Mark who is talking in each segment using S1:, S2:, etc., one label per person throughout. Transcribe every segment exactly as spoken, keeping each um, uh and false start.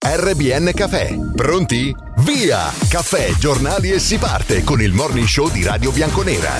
S1: R B N Caffè. Pronti? Via! Caffè, giornali e si parte con il morning show di Radio Bianconera.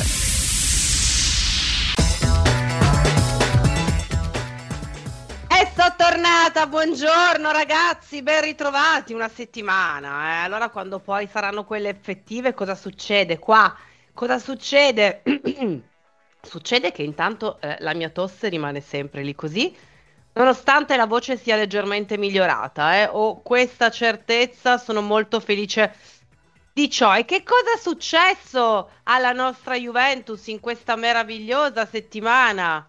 S2: E sono tornata, buongiorno ragazzi, ben ritrovati, una settimana. Eh? Allora quando poi saranno quelle effettive cosa succede qua? Cosa succede? Succede che intanto eh, la mia tosse rimane sempre lì così, nonostante la voce sia leggermente migliorata, eh, ho questa certezza, sono molto felice di ciò. E che cosa è successo alla nostra Juventus in questa meravigliosa settimana?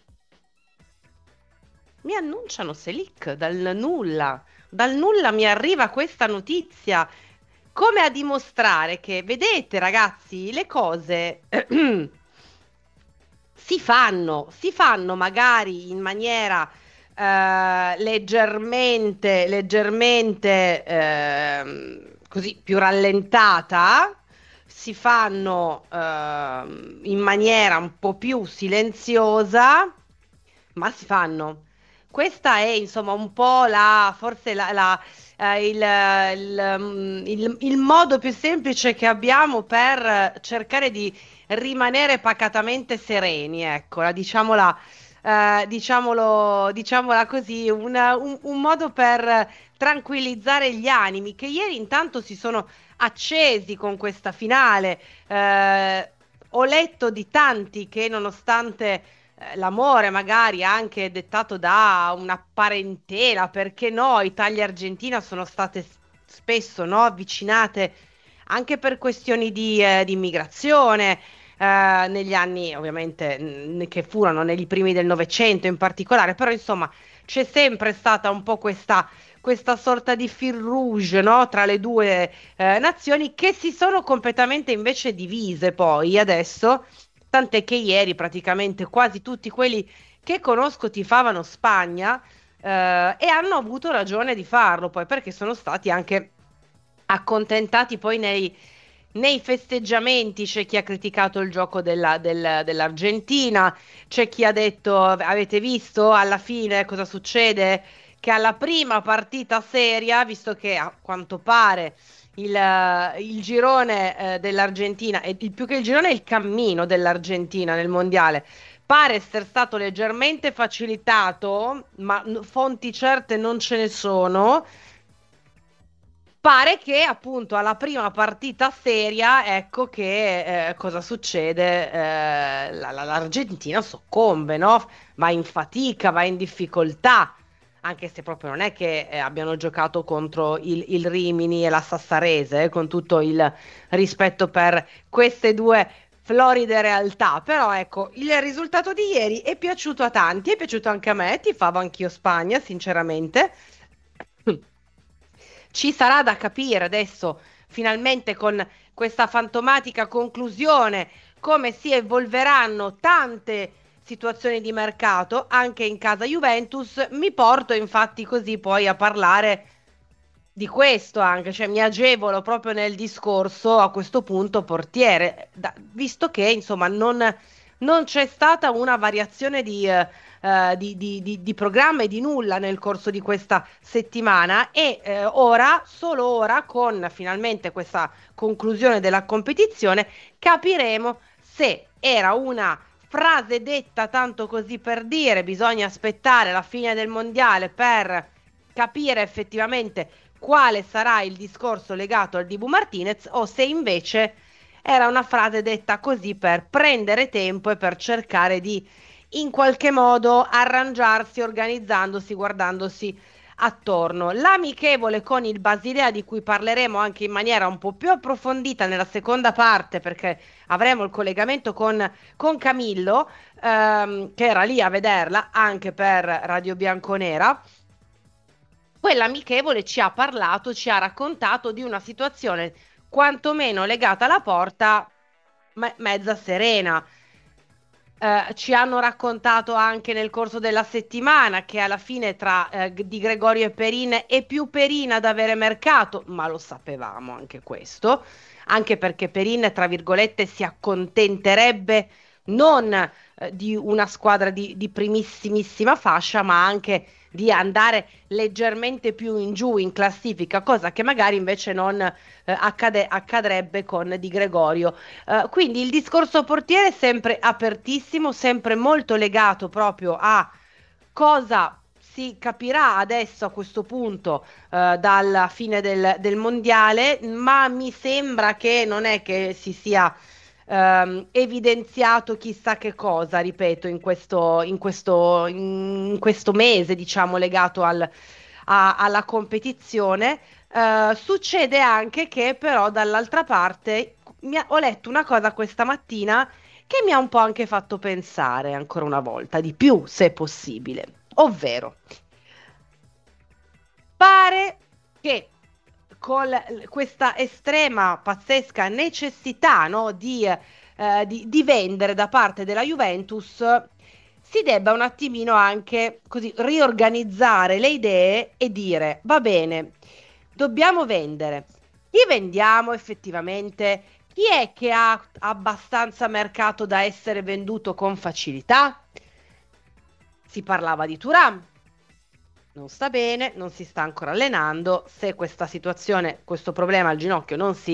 S2: Mi annunciano Selic dal nulla, dal nulla mi arriva questa notizia, come a dimostrare che, vedete ragazzi, le cose si fanno, si fanno magari in maniera Uh, leggermente, leggermente uh, così più rallentata, si fanno uh, in maniera un po' più silenziosa, ma si fanno. Questa è insomma un po' la, forse la, la, uh, il, il, il, il modo più semplice che abbiamo per cercare di rimanere pacatamente sereni, ecco, la, diciamola. Uh, diciamolo, diciamola così, una, un, un modo per tranquillizzare gli animi che ieri intanto si sono accesi con questa finale. Uh, ho letto di tanti che nonostante uh, l'amore magari anche dettato da una parentela, perché no, Italia e Argentina sono state spesso no, avvicinate anche per questioni di, uh, di immigrazione. Uh, negli anni ovviamente n- che furono negli primi del Novecento in particolare, però insomma c'è sempre stata un po' questa, questa sorta di fil rouge, no? Tra le due eh, nazioni che si sono completamente invece divise poi adesso, tant'è che ieri praticamente quasi tutti quelli che conosco tifavano Spagna eh, e hanno avuto ragione di farlo poi, perché sono stati anche accontentati poi nei Nei festeggiamenti. C'è chi ha criticato il gioco della, del- dell'Argentina, c'è chi ha detto, avete visto alla fine cosa succede? Che alla prima partita seria, visto che a quanto pare il, eh, il girone eh, dell'Argentina, e il, più che il girone è il cammino dell'Argentina nel mondiale, pare essere stato leggermente facilitato, ma n- fonti certe non ce ne sono. Pare che appunto alla prima partita seria, ecco che eh, cosa succede? Eh, la- la- l'Argentina soccombe, no? Va in fatica, va in difficoltà, anche se proprio non è che eh, abbiano giocato contro il, il Rimini e la Sassarese, eh, con tutto il rispetto per queste due floride realtà. Però ecco, il risultato di ieri è piaciuto a tanti, è piaciuto anche a me, tifavo anch'io Spagna, sinceramente. Ci sarà da capire adesso, finalmente con questa fantomatica conclusione, come si evolveranno tante situazioni di mercato anche in casa Juventus. Mi porto infatti così poi a parlare di questo anche, cioè mi agevolo proprio nel discorso a questo punto portiere, da- visto che insomma non, non c'è stata una variazione di, eh, eh, di, di- di- di programma e di nulla nel corso di questa settimana e eh, ora, solo ora, con finalmente questa conclusione della competizione, capiremo se era una frase detta tanto così per dire, bisogna aspettare la fine del mondiale per capire effettivamente quale sarà il discorso legato al Dibu Martinez, o se invece era una frase detta così per prendere tempo e per cercare di in qualche modo arrangiarsi, organizzandosi, guardandosi attorno. L'amichevole con il Basilea, di cui parleremo anche in maniera un po' più approfondita nella seconda parte, perché avremo il collegamento con, con Camillo, ehm, che era lì a vederla anche per Radio Bianconera. Quell'amichevole ci ha parlato, ci ha raccontato di una situazione quantomeno legata alla porta, me- mezza serena. Eh, ci hanno raccontato anche nel corso della settimana che alla fine tra eh, Di Gregorio e Perin è più Perin ad avere mercato, ma lo sapevamo anche questo, anche perché Perin, tra virgolette, si accontenterebbe non eh, di una squadra di, di primissimissima fascia, ma anche di andare leggermente più in giù in classifica, cosa che magari invece non eh, accade- accadrebbe con Di Gregorio. Eh, quindi il discorso portiere è sempre apertissimo, sempre molto legato proprio a cosa si capirà adesso a questo punto eh, dalla fine del, del mondiale, ma mi sembra che non è che si sia ehm, evidenziato chissà che cosa, ripeto, in questo, in questo, in questo mese, diciamo, legato al- a- alla competizione. Eh, succede anche che però dall'altra parte mi ha- ho letto una cosa questa mattina che mi ha un po' anche fatto pensare ancora una volta di più, se possibile, ovvero pare che con l- questa estrema, pazzesca necessità, no, di, eh, di, di vendere da parte della Juventus, si debba un attimino anche così riorganizzare le idee e dire, va bene, dobbiamo vendere. Chi vendiamo effettivamente? Chi è che ha abbastanza mercato da essere venduto con facilità? Si parlava di Thuram, non sta bene, non si sta ancora allenando. Se questa situazione, questo problema al ginocchio non si,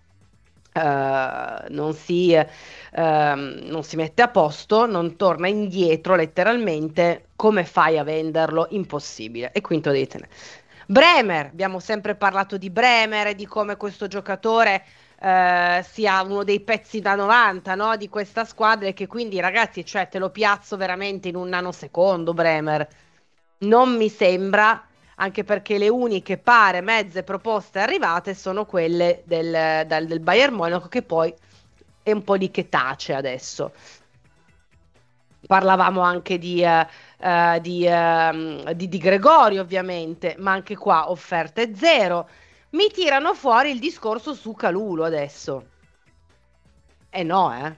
S2: eh, non si, ehm, non si mette a posto, non torna indietro letteralmente, come fai a venderlo? Impossibile. E quinto devi tenere. Bremer, abbiamo sempre parlato di Bremer e di come questo giocatore eh, sia uno dei pezzi da novanta, no, di questa squadra e che quindi ragazzi, cioè te lo piazzo veramente in un nanosecondo Bremer. Non mi sembra, anche perché le uniche pare mezze proposte arrivate sono quelle del, dal- del Bayern Monaco, che poi è un po' lì che tace adesso. Parlavamo anche di, eh, eh, di, ehm, di, di Gregorio, ovviamente, ma anche qua offerte zero. Mi tirano fuori il discorso su Calulu adesso. Eh no, eh.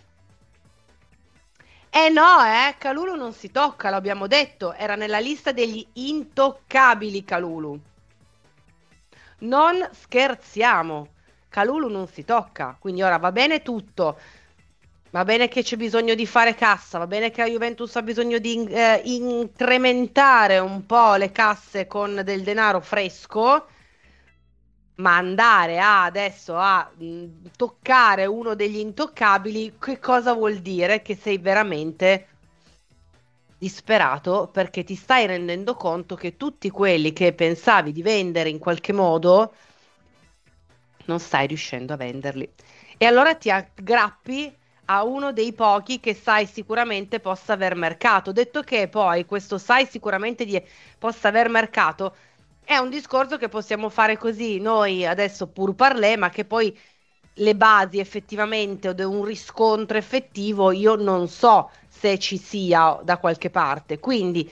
S2: Eh no, eh, Calulu non si tocca, l'abbiamo detto, era nella lista degli intoccabili Calulu. Non scherziamo, Calulu non si tocca, quindi ora va bene tutto, va bene che c'è bisogno di fare cassa, va bene che la Juventus ha bisogno di eh, incrementare un po' le casse con del denaro fresco, ma andare a, adesso a mh, toccare uno degli intoccabili, che cosa vuol dire? Che sei veramente disperato perché ti stai rendendo conto che tutti quelli che pensavi di vendere in qualche modo non stai riuscendo a venderli. E allora ti aggrappi a uno dei pochi che sai sicuramente possa aver mercato. Detto che poi questo sai sicuramente di possa aver mercato è un discorso che possiamo fare così noi adesso pur parlè, ma che poi le basi effettivamente o de- un riscontro effettivo io non so se ci sia da qualche parte. Quindi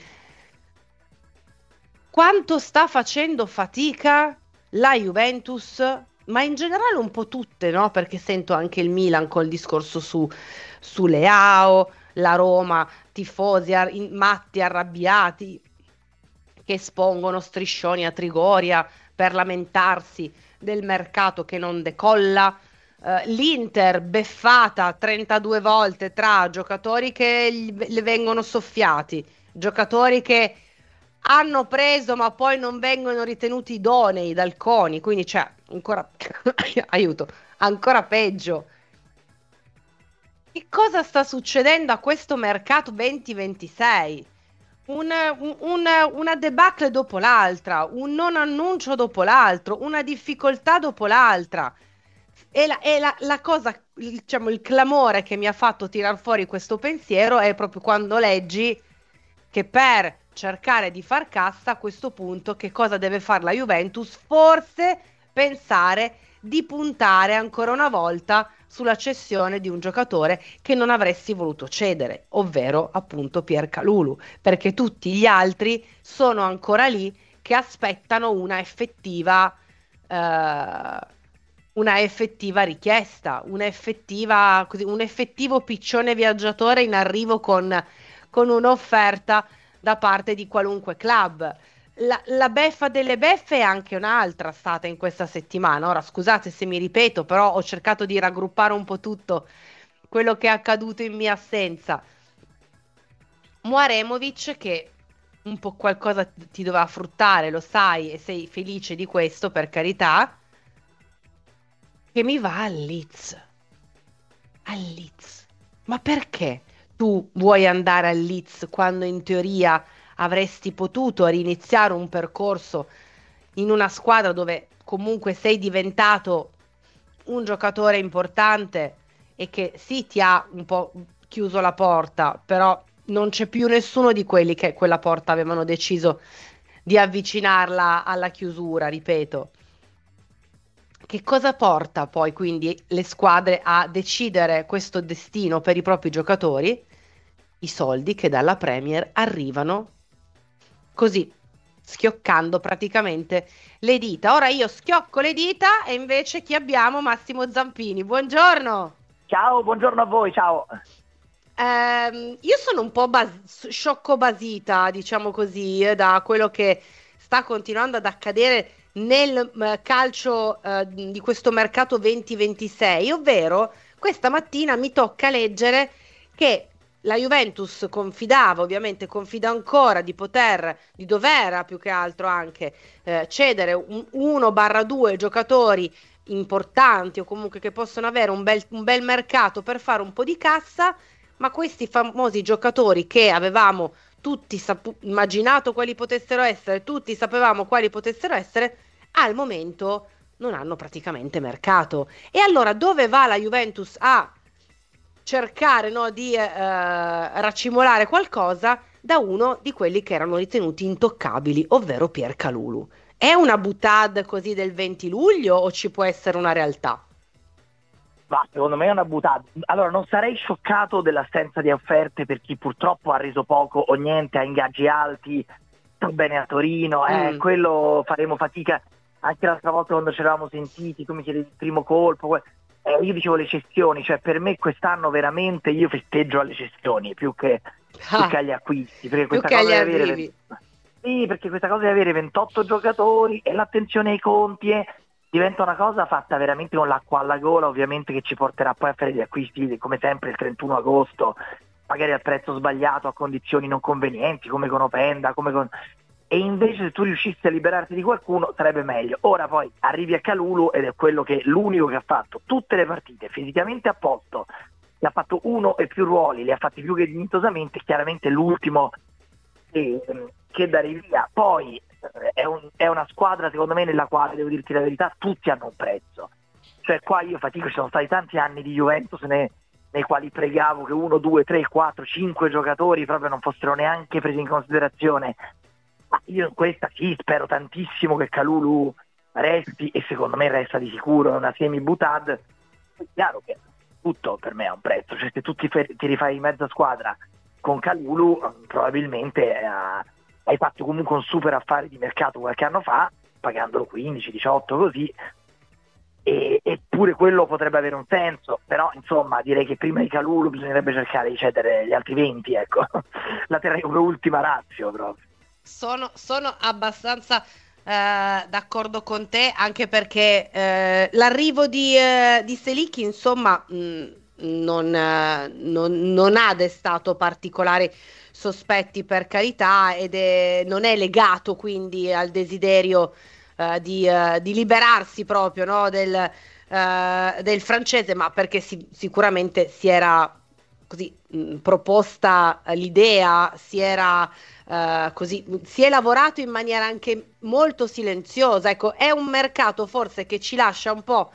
S2: quanto sta facendo fatica la Juventus, ma in generale un po' tutte, no? Perché sento anche il Milan col discorso su, su Leao, la Roma, tifosi ar- in- matti, arrabbiati, che espongono striscioni a Trigoria per lamentarsi del mercato che non decolla. Eh, L'Inter beffata trentadue volte tra giocatori che gli- le vengono soffiati, giocatori che hanno preso ma poi non vengono ritenuti idonei dal CONI, quindi c'è ancora aiuto, ancora peggio. Che cosa sta succedendo a questo mercato duemilaventisei? Un- un- un- una debacle dopo l'altra, un non annuncio dopo l'altro, una difficoltà dopo l'altra. E la, e la- la cosa, il- diciamo, il clamore che mi ha fatto tirar fuori questo pensiero è proprio quando leggi che per cercare di far cassa a questo punto, che cosa deve fare la Juventus? Forse pensare di puntare ancora una volta sulla cessione di un giocatore che non avresti voluto cedere, ovvero appunto Pier Calulu, perché tutti gli altri sono ancora lì che aspettano una effettiva, eh, una effettiva richiesta, una effettiva, così, un effettivo piccione viaggiatore in arrivo con, con un'offerta da parte di qualunque club. La, la beffa delle beffe è anche un'altra stata in questa settimana. Ora, scusate se mi ripeto, però ho cercato di raggruppare un po' tutto quello che è accaduto in mia assenza. Muaremovic che un po' qualcosa ti doveva fruttare, lo sai, e sei felice di questo, per carità, che mi va al Leeds. Al Leeds. Ma perché tu vuoi andare al Leeds quando in teoria avresti potuto riniziare un percorso in una squadra dove comunque sei diventato un giocatore importante e che sì ti ha un po' chiuso la porta, però non c'è più nessuno di quelli che quella porta avevano deciso di avvicinarla alla chiusura, ripeto. Che cosa porta poi quindi le squadre a decidere questo destino per i propri giocatori? I soldi che dalla Premier arrivano così, schioccando praticamente le dita. Ora io schiocco le dita e invece chi abbiamo? Massimo Zampini. Buongiorno.
S3: Ciao, buongiorno a voi, ciao.
S2: Ehm, io sono un po' bas- sciocco-basita, diciamo così, eh, da quello che sta continuando ad accadere nel eh, calcio eh, di questo mercato venti ventisei, ovvero questa mattina mi tocca leggere che la Juventus confidava, ovviamente confida ancora di poter, di dover più che altro anche eh, cedere un, uno barra due giocatori importanti o comunque che possono avere un bel, un bel mercato per fare un po' di cassa, ma questi famosi giocatori che avevamo tutti sapu- immaginato quali potessero essere, tutti sapevamo quali potessero essere, al momento non hanno praticamente mercato. E allora dove va la Juventus a cercare, no, di eh, raccimolare qualcosa da uno di quelli che erano ritenuti intoccabili, ovvero Pierre Kalulu? È una boutade così del venti luglio o ci può essere una realtà?
S3: Ma secondo me è una buttata. Allora, non sarei scioccato dell'assenza di offerte per chi purtroppo ha reso poco o niente, ha ingaggi alti, sta bene a Torino, eh,
S2: Mm.
S3: quello faremo fatica. Anche l'altra volta quando ci eravamo sentiti, tu mi chiedevi il primo colpo, que- eh, io dicevo le cessioni, cioè per me quest'anno veramente io festeggio alle cessioni più che, più
S2: Ah,
S3: che agli acquisti, perché
S2: più
S3: questa
S2: che
S3: cosa
S2: agli
S3: di avere
S2: arrivi.
S3: sì, perché questa cosa di avere ventotto giocatori e l'attenzione ai conti eh, diventa una cosa fatta veramente con l'acqua alla gola, ovviamente, che ci porterà poi a fare gli acquisti come sempre il trentuno agosto, magari al prezzo sbagliato, a condizioni non convenienti, come con Openda, come con... e invece se tu riuscissi a liberarti di qualcuno sarebbe meglio. Ora poi arrivi a Kalulu ed è quello che l'unico che ha fatto tutte le partite fisicamente a posto, che ha fatto uno e più ruoli, li ha fatti più che dignitosamente, chiaramente l'ultimo che, che dare via. Poi eh, è, un- è una squadra secondo me nella quale, devo dirti la verità, tutti hanno un prezzo. Cioè qua io fatico, ci sono stati tanti anni di Juventus ne- nei quali pregavo che uno, due, tre, quattro, cinque giocatori proprio non fossero neanche presi in considerazione. Ma io in questa sì, spero tantissimo che Kalulu resti, e secondo me resta di sicuro, è una semi-butad. È chiaro che tutto per me ha un prezzo, cioè se tu ti, fe- ti rifai in mezza squadra con Kalulu probabilmente eh, hai fatto comunque un super affare di mercato qualche anno fa, pagandolo quindici, diciotto così, e, eppure quello potrebbe avere un senso, però insomma direi che prima di Kalulu bisognerebbe cercare di cedere gli altri venti, ecco, la terrei come ultima ratio proprio.
S2: Sono, sono abbastanza eh, d'accordo con te, anche perché eh, l'arrivo di, eh, di Selic, insomma, mh, non, eh, non- non ha destato particolari sospetti, per carità, ed è- non è legato quindi al desiderio eh, di, eh, di liberarsi proprio, no, del, eh, del francese, ma perché si- sicuramente si era così mh, proposta eh, l'idea, si era eh, così, si è lavorato in maniera anche molto silenziosa. Ecco, è un mercato forse che ci lascia un po'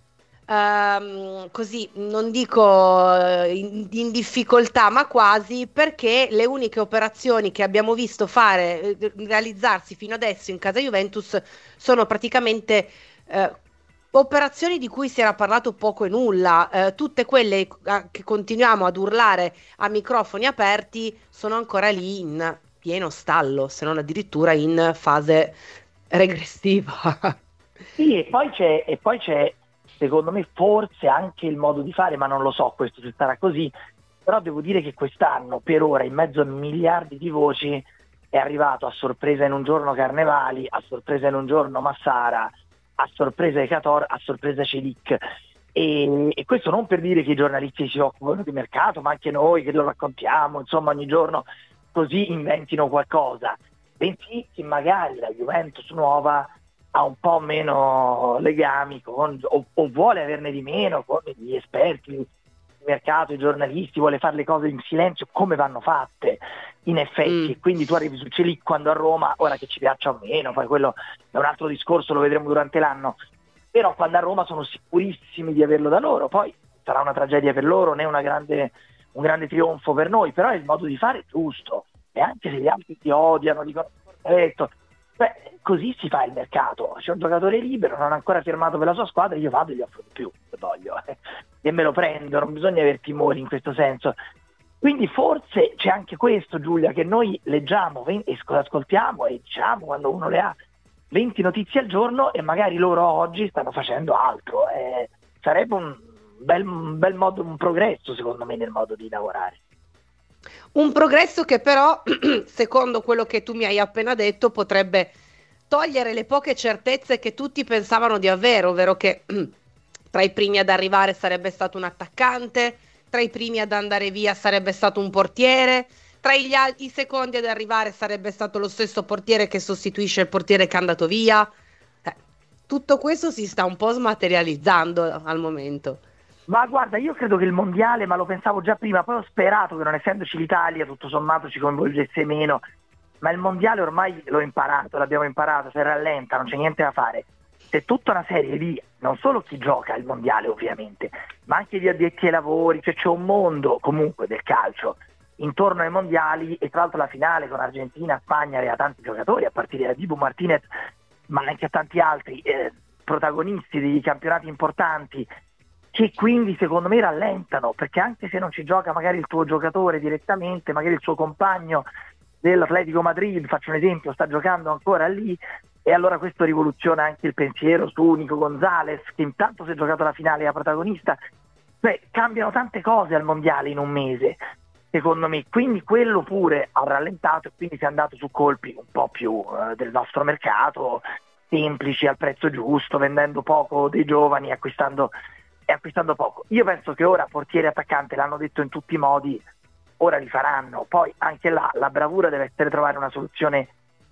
S2: ehm, così, non dico eh, in, in difficoltà, ma quasi, perché le uniche operazioni che abbiamo visto fare, eh, realizzarsi fino adesso in casa Juventus sono praticamente eh, operazioni di cui si era parlato poco e nulla. Eh, tutte quelle eh, che continuiamo ad urlare a microfoni aperti sono ancora lì in pieno stallo, se non addirittura in fase regressiva.
S3: Sì, e poi c'è, e poi c'è secondo me forse anche il modo di fare, ma non lo so questo se sarà così, però devo dire che quest'anno per ora in mezzo a miliardi di voci è arrivato a sorpresa in un giorno Carnevali, a sorpresa in un giorno Massara, a sorpresa Ecator, a sorpresa Celic. E, e questo non per dire che i giornalisti si occupano di mercato, ma anche noi che lo raccontiamo, insomma ogni giorno così inventino qualcosa, bensì che magari la Juventus nuova ha un po' meno legami con, o, o vuole averne di meno con gli esperti di mercato, i giornalisti, vuole fare le cose in silenzio come vanno fatte in effetti, mm. quindi tu arrivi sul Celic quando a Roma, ora che ci piaccia o meno, poi quello è un altro discorso, lo vedremo durante l'anno, però quando a Roma sono sicurissimi di averlo da loro, poi sarà una tragedia per loro, né una grande, un grande trionfo per noi, però è il modo di fare giusto, e anche se gli altri ti odiano, dicono corretto, beh, così si fa il mercato, c'è un giocatore libero, non ha ancora firmato per la sua squadra, io vado e gli offro di più, se voglio, eh, e me lo prendo, non bisogna avere timori in questo senso. Quindi forse c'è anche questo, Giulia, che noi leggiamo e ascoltiamo e diciamo quando uno le ha venti notizie al giorno e magari loro oggi stanno facendo altro, eh, sarebbe un bel, un bel modo, un progresso secondo me nel modo di lavorare.
S2: Un progresso che però, secondo quello che tu mi hai appena detto, potrebbe togliere le poche certezze che tutti pensavano di avere, ovvero che tra i primi ad arrivare sarebbe stato un attaccante, tra i primi ad andare via sarebbe stato un portiere, tra gli al- i secondi ad arrivare sarebbe stato lo stesso portiere che sostituisce il portiere che è andato via. Eh, tutto questo si sta un po' smaterializzando al momento.
S3: Ma guarda, io credo che il mondiale, ma lo pensavo già prima, poi ho sperato che non essendoci l'Italia tutto sommato ci coinvolgesse meno, ma il mondiale ormai l'ho imparato, l'abbiamo imparato, se rallenta non c'è niente da fare. C'è tutta una serie di, non solo chi gioca il mondiale ovviamente, ma anche gli addetti ai lavori, cioè c'è un mondo comunque del calcio intorno ai mondiali, e tra l'altro la finale con Argentina, Spagna aveva tanti giocatori, a partire da Dibu Martinez, ma anche a tanti altri eh, protagonisti dei campionati importanti, che quindi secondo me rallentano, perché anche se non ci gioca magari il tuo giocatore direttamente, magari il suo compagno dell'Atletico Madrid, faccio un esempio, sta giocando ancora lì, e allora questo rivoluziona anche il pensiero su Nico Gonzalez, che intanto si è giocato la finale da protagonista. Beh, cambiano tante cose al mondiale in un mese, secondo me, quindi quello pure ha rallentato, e quindi si è andato su colpi un po' più eh, del nostro mercato, semplici, al prezzo giusto, vendendo poco dei giovani, acquistando e acquistando poco. Io penso che ora portiere e attaccante, l'hanno detto in tutti i modi, ora li faranno, poi anche là la bravura deve essere trovare una soluzione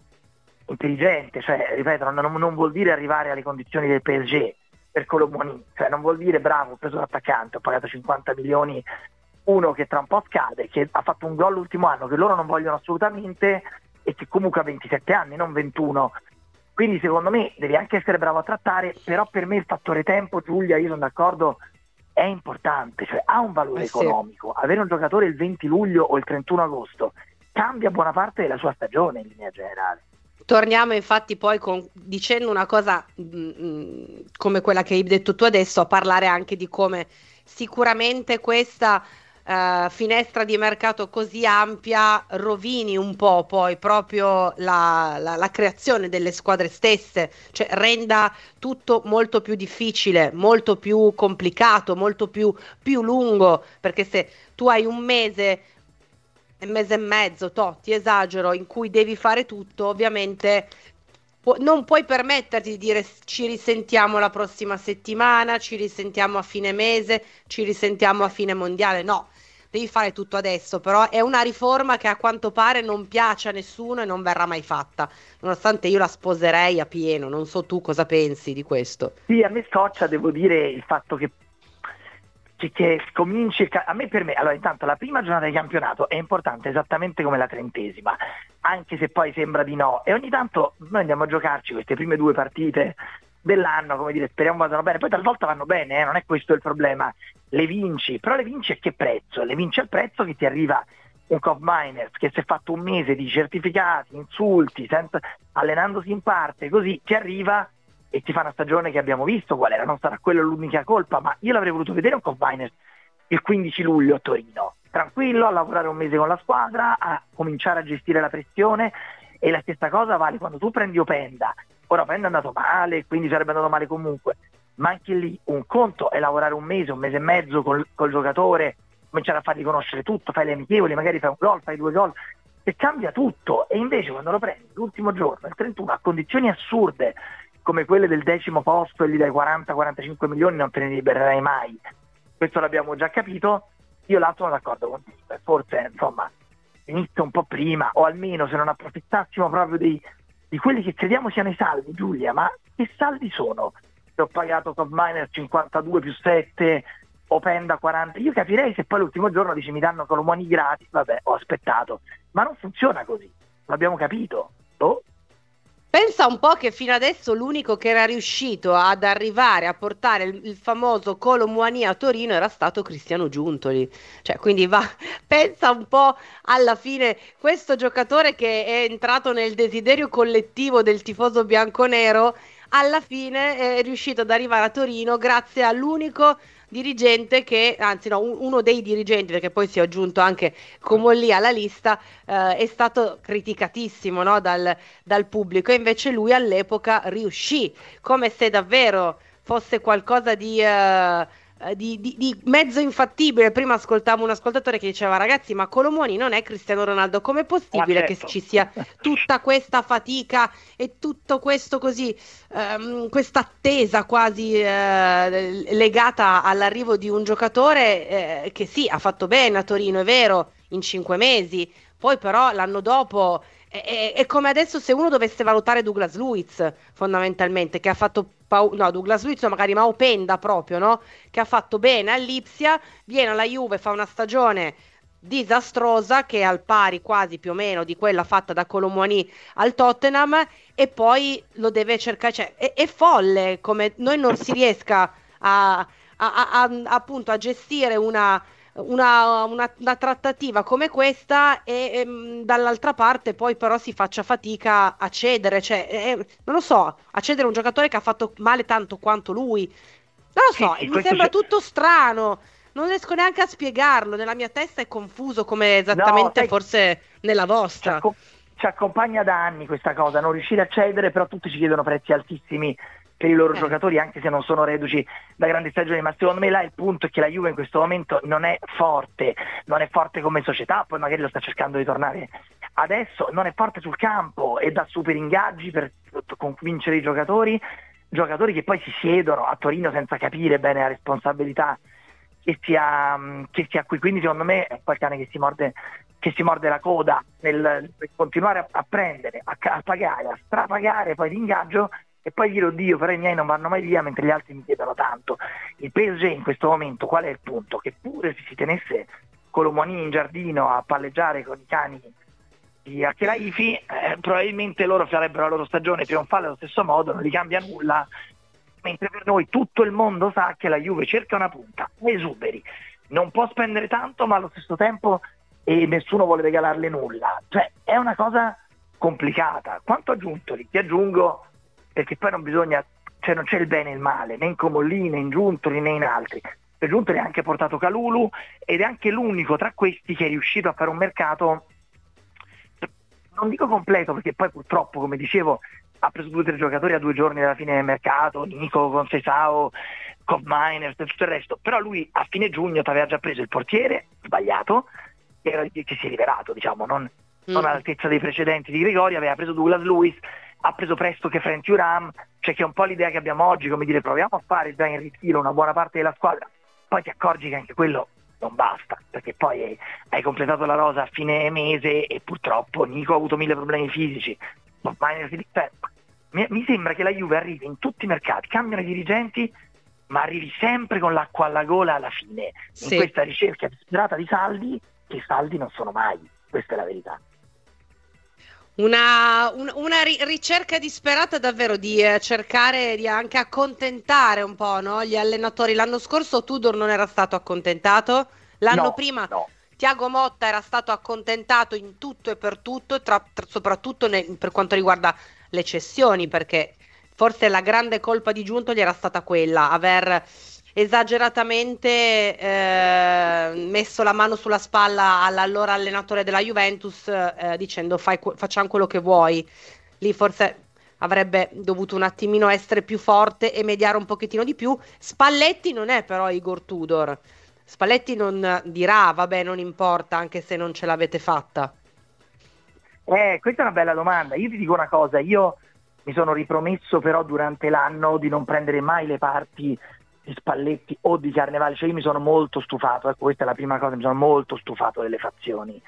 S3: intelligente, cioè ripeto, non, non vuol dire arrivare alle condizioni del P S G per Colomoni, cioè non vuol dire bravo, ho preso un attaccante, ho pagato cinquanta milioni, uno che tra un po' scade, che ha fatto un gol l'ultimo anno, che loro non vogliono assolutamente, e che comunque ha ventisette anni, non ventuno. Quindi secondo me devi anche essere bravo a trattare, però per me il fattore tempo, Giulia, io sono d'accordo, è importante, cioè ha un valore
S2: eh sì.
S3: economico. Avere un giocatore il venti luglio o il trentuno agosto cambia buona parte della sua stagione in linea generale.
S2: Torniamo infatti poi con, dicendo una cosa mh, come quella che hai detto tu adesso, a parlare anche di come sicuramente questa Uh, finestra di mercato così ampia rovini un po' poi proprio la, la, la creazione delle squadre stesse, cioè renda tutto molto più difficile, molto più complicato, molto più, più lungo, perché se tu hai un mese, un mese e mezzo, to, ti esagero, in cui devi fare tutto, ovviamente pu- non puoi permetterti di dire ci risentiamo la prossima settimana, ci risentiamo a fine mese, ci risentiamo a fine mondiale, no. Devi fare tutto adesso, però è una riforma che a quanto pare non piace a nessuno e non verrà mai fatta, nonostante io la sposerei a pieno. Non so tu cosa pensi di questo.
S3: Sì, a me scoccia, devo dire, il fatto che, che, che cominci, a me per me, allora intanto la prima giornata di campionato è importante esattamente come la trentesima, anche se poi sembra di no, e ogni tanto noi andiamo a giocarci queste prime due partite dell'anno, come dire, speriamo vadano bene, poi talvolta vanno bene, eh, non è questo il problema, le vinci, però le vinci a che prezzo? Le vinci al prezzo che ti arriva un Cop Miners che si è fatto un mese di certificati, insulti, senza, allenandosi in parte, così ti arriva e ti fa una stagione che abbiamo visto qual era, non sarà quella l'unica colpa, ma io l'avrei voluto vedere un Cop Miners il quindici luglio a Torino, tranquillo, a lavorare un mese con la squadra, a cominciare a gestire la pressione, e la stessa cosa vale quando tu prendi Openda. Ora Openda è andato male, quindi sarebbe andato male comunque, ma anche lì un conto è lavorare un mese, un mese e mezzo col, col giocatore, cominciare a fargli conoscere tutto, fai le amichevoli, magari fai un gol, fai due gol, e cambia tutto. E invece quando lo prendi l'ultimo giorno, il trentuno, a condizioni assurde come quelle del decimo posto e gli dai quaranta quarantacinque milioni, non te ne libererai mai, questo l'abbiamo già capito. Io là sono d'accordo con te, forse insomma inizia un po' prima, o almeno se non approfittassimo proprio dei, di quelli che crediamo siano i saldi, Giulia, ma che saldi sono? Se ho pagato Top Miner cinquantadue più sette, Openda quaranta, io capirei se poi l'ultimo giorno dici mi danno Colomoni gratis, vabbè, ho aspettato, ma non funziona così, l'abbiamo capito. Oh.
S2: Pensa un po' che fino adesso l'unico che era riuscito ad arrivare a portare il, il famoso Colo Muani a Torino era stato Cristiano Giuntoli. Cioè, quindi va, pensa un po' alla fine questo giocatore che è entrato nel desiderio collettivo del tifoso bianconero, alla fine è riuscito ad arrivare a Torino grazie all'unico dirigente che, anzi no, un- uno dei dirigenti, perché poi si è aggiunto anche Comolli alla lista, eh, è stato criticatissimo, no, dal, dal pubblico, e invece lui all'epoca riuscì, come se davvero fosse qualcosa di, eh, eh, di, di- di mezzo infattibile. Prima ascoltavo un ascoltatore che diceva: ragazzi, ma Colomoni non è Cristiano Ronaldo, com'è possibile
S3: Ah,
S2: che
S3: certo.
S2: ci sia tutta questa fatica e tutto questo così, ehm, questa attesa quasi eh, legata all'arrivo di un giocatore eh, che sì, ha fatto bene a Torino, è vero, in cinque mesi, poi però l'anno dopo è, è- è come adesso se uno dovesse valutare Douglas Luiz, fondamentalmente, che ha fatto pau- no, Douglas Luiz no, magari, ma Openda proprio, no? Che ha fatto bene all'Ipsia, viene alla Juve, fa una stagione disastrosa che è al pari quasi più o meno di quella fatta da Colomoni al Tottenham, e poi lo deve cercare, cioè è, è folle come noi non si riesca a, a- a- a- appunto a gestire una, una- una- una trattativa come questa, e, ehm, dall'altra parte poi però si faccia fatica a cedere, cioè eh, non lo so, a cedere un giocatore che ha fatto male tanto quanto lui. Non lo
S3: Sì,
S2: so,
S3: sì,
S2: mi
S3: questo
S2: sembra
S3: c'è-
S2: tutto strano, non riesco neanche a spiegarlo, nella mia testa è confuso come
S3: No,
S2: esattamente
S3: sai,
S2: forse nella
S3: ci,
S2: vostra.
S3: acco- ci accompagna da anni questa cosa, non riuscire a cedere, però tutti ci chiedono prezzi altissimi per i loro
S2: Eh.
S3: giocatori, anche se non sono reduci da grandi stagioni, ma secondo me là il punto è che la Juve in questo momento non è forte, non è forte come società, poi magari lo sta cercando di tornare adesso, non è forte sul campo e dà super ingaggi per convincere i giocatori, giocatori che poi si siedono a Torino senza capire bene la responsabilità che si ha, che si ha qui, quindi secondo me è quel cane che si morde, che si morde la coda nel, nel continuare a, a prendere, a, a pagare, a strapagare poi l'ingaggio, e poi dire oddio però i miei non vanno mai via mentre gli altri mi chiedono tanto. Il P S G in questo momento qual è il punto? Che pure se si tenesse Colomoni in giardino a palleggiare con i cani di Achelaifi, eh, probabilmente loro farebbero la loro stagione trionfale allo stesso modo, non gli cambia nulla, mentre per noi tutto il mondo sa che la Juve cerca una punta, esuberi, non può spendere tanto ma allo stesso tempo e nessuno vuole regalarle nulla, cioè è una cosa complicata. Quanto aggiunto lì, ti aggiungo, perché poi non bisogna, cioè non c'è il bene e il male, né in Comolli, né in Giuntoli, né in altri. Per Giuntoli ha anche portato Calulu ed è anche l'unico tra questi che è riuscito a fare un mercato, non dico completo, perché poi purtroppo, come dicevo, ha preso due o tre giocatori a due giorni dalla fine del mercato, Nico, Conceição, Cop Miners e tutto il resto, però lui a fine giugno ti aveva già preso il portiere sbagliato, che, era, che si è rivelato, diciamo, non, non
S2: Mm.
S3: all'altezza dei precedenti di Gregorio, aveva preso Douglas Luiz, ha preso presto che Frank Thuram, cioè che è un po' l'idea che abbiamo oggi, come dire, proviamo a fare già in ritiro una buona parte della squadra, poi ti accorgi che anche quello non basta, perché poi hai, hai completato la rosa a fine mese e purtroppo Nico ha avuto mille problemi fisici. Bob Miners, cioè, mi, mi sembra che la Juve arrivi in tutti i mercati, cambiano i dirigenti, ma arrivi sempre con l'acqua alla gola alla fine, in
S2: Sì.
S3: questa ricerca disperata di saldi, che i saldi non sono mai, questa è la verità.
S2: Una, un- una ri- ricerca disperata davvero di eh, cercare di anche accontentare un po', no, gli allenatori. L'anno scorso Tudor non era stato accontentato, l'anno
S3: No,
S2: prima
S3: no.
S2: Thiago Motta era stato accontentato in tutto e per tutto, tra- tra- soprattutto ne- per quanto riguarda le cessioni, perché forse la grande colpa di Giuntoli era stata quella, aver esageratamente eh, messo la mano sulla spalla all'allora allenatore della Juventus, eh, dicendo fai, que- facciamo quello che vuoi. Lì forse avrebbe dovuto un attimino essere più forte e mediare un pochettino di più. Spalletti non è però Igor Tudor. Spalletti non dirà vabbè, non importa anche se non ce l'avete fatta.
S3: Eh, questa è una bella domanda. Io ti dico una cosa, io mi sono ripromesso però durante l'anno di non prendere mai le parti di Spalletti o di Carnevale, cioè io mi sono molto stufato, ecco, questa è la prima cosa, mi sono molto stufato delle fazioni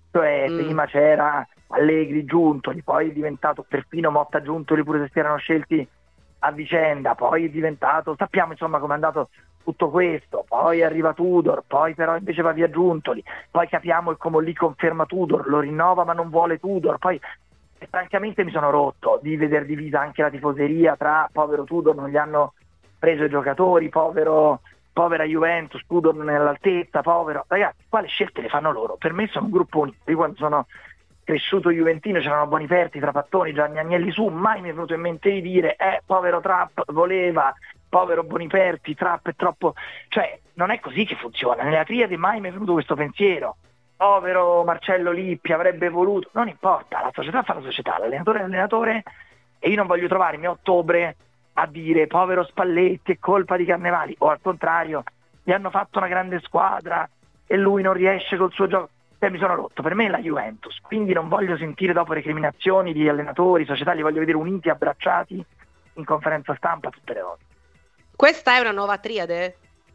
S3: Cioè
S2: Mm.
S3: prima c'era Allegri, Giuntoli, poi è diventato perfino Motta, Giuntoli, pure se si erano scelti a vicenda, poi è diventato, sappiamo insomma come è andato tutto questo, poi arriva Tudor, poi però invece va via Giuntoli, poi capiamo il Comolli conferma Tudor, lo rinnova ma non vuole Tudor, poi e francamente mi sono rotto di vedere divisa anche la tifoseria tra povero Tudor, non gli hanno preso i giocatori, povero, povera Juventus, Tudor non è all'altezza, povero, ragazzi, quale scelte le fanno loro? Per me sono un gruppo unito, io quando sono cresciuto juventino c'erano Boniperti, Trapattoni, Gianni Agnelli su, mai mi è venuto in mente di dire eh povero Trapp voleva, povero Boniperti, Trapp è troppo, cioè non è così che funziona, nella triade mai mi è venuto questo pensiero, povero Marcello Lippi avrebbe voluto, non importa, la società fa la società, l'allenatore è l'allenatore e io non voglio trovarmi a ottobre a dire povero Spalletti è colpa di Carnevali, o al contrario gli hanno fatto una grande squadra e lui non riesce col suo gioco. Eh, mi sono rotto, per me è la Juventus, quindi non voglio sentire dopo recriminazioni di allenatori, società, li voglio vedere uniti, abbracciati in conferenza stampa tutte le volte.
S2: Questa è una nuova triade?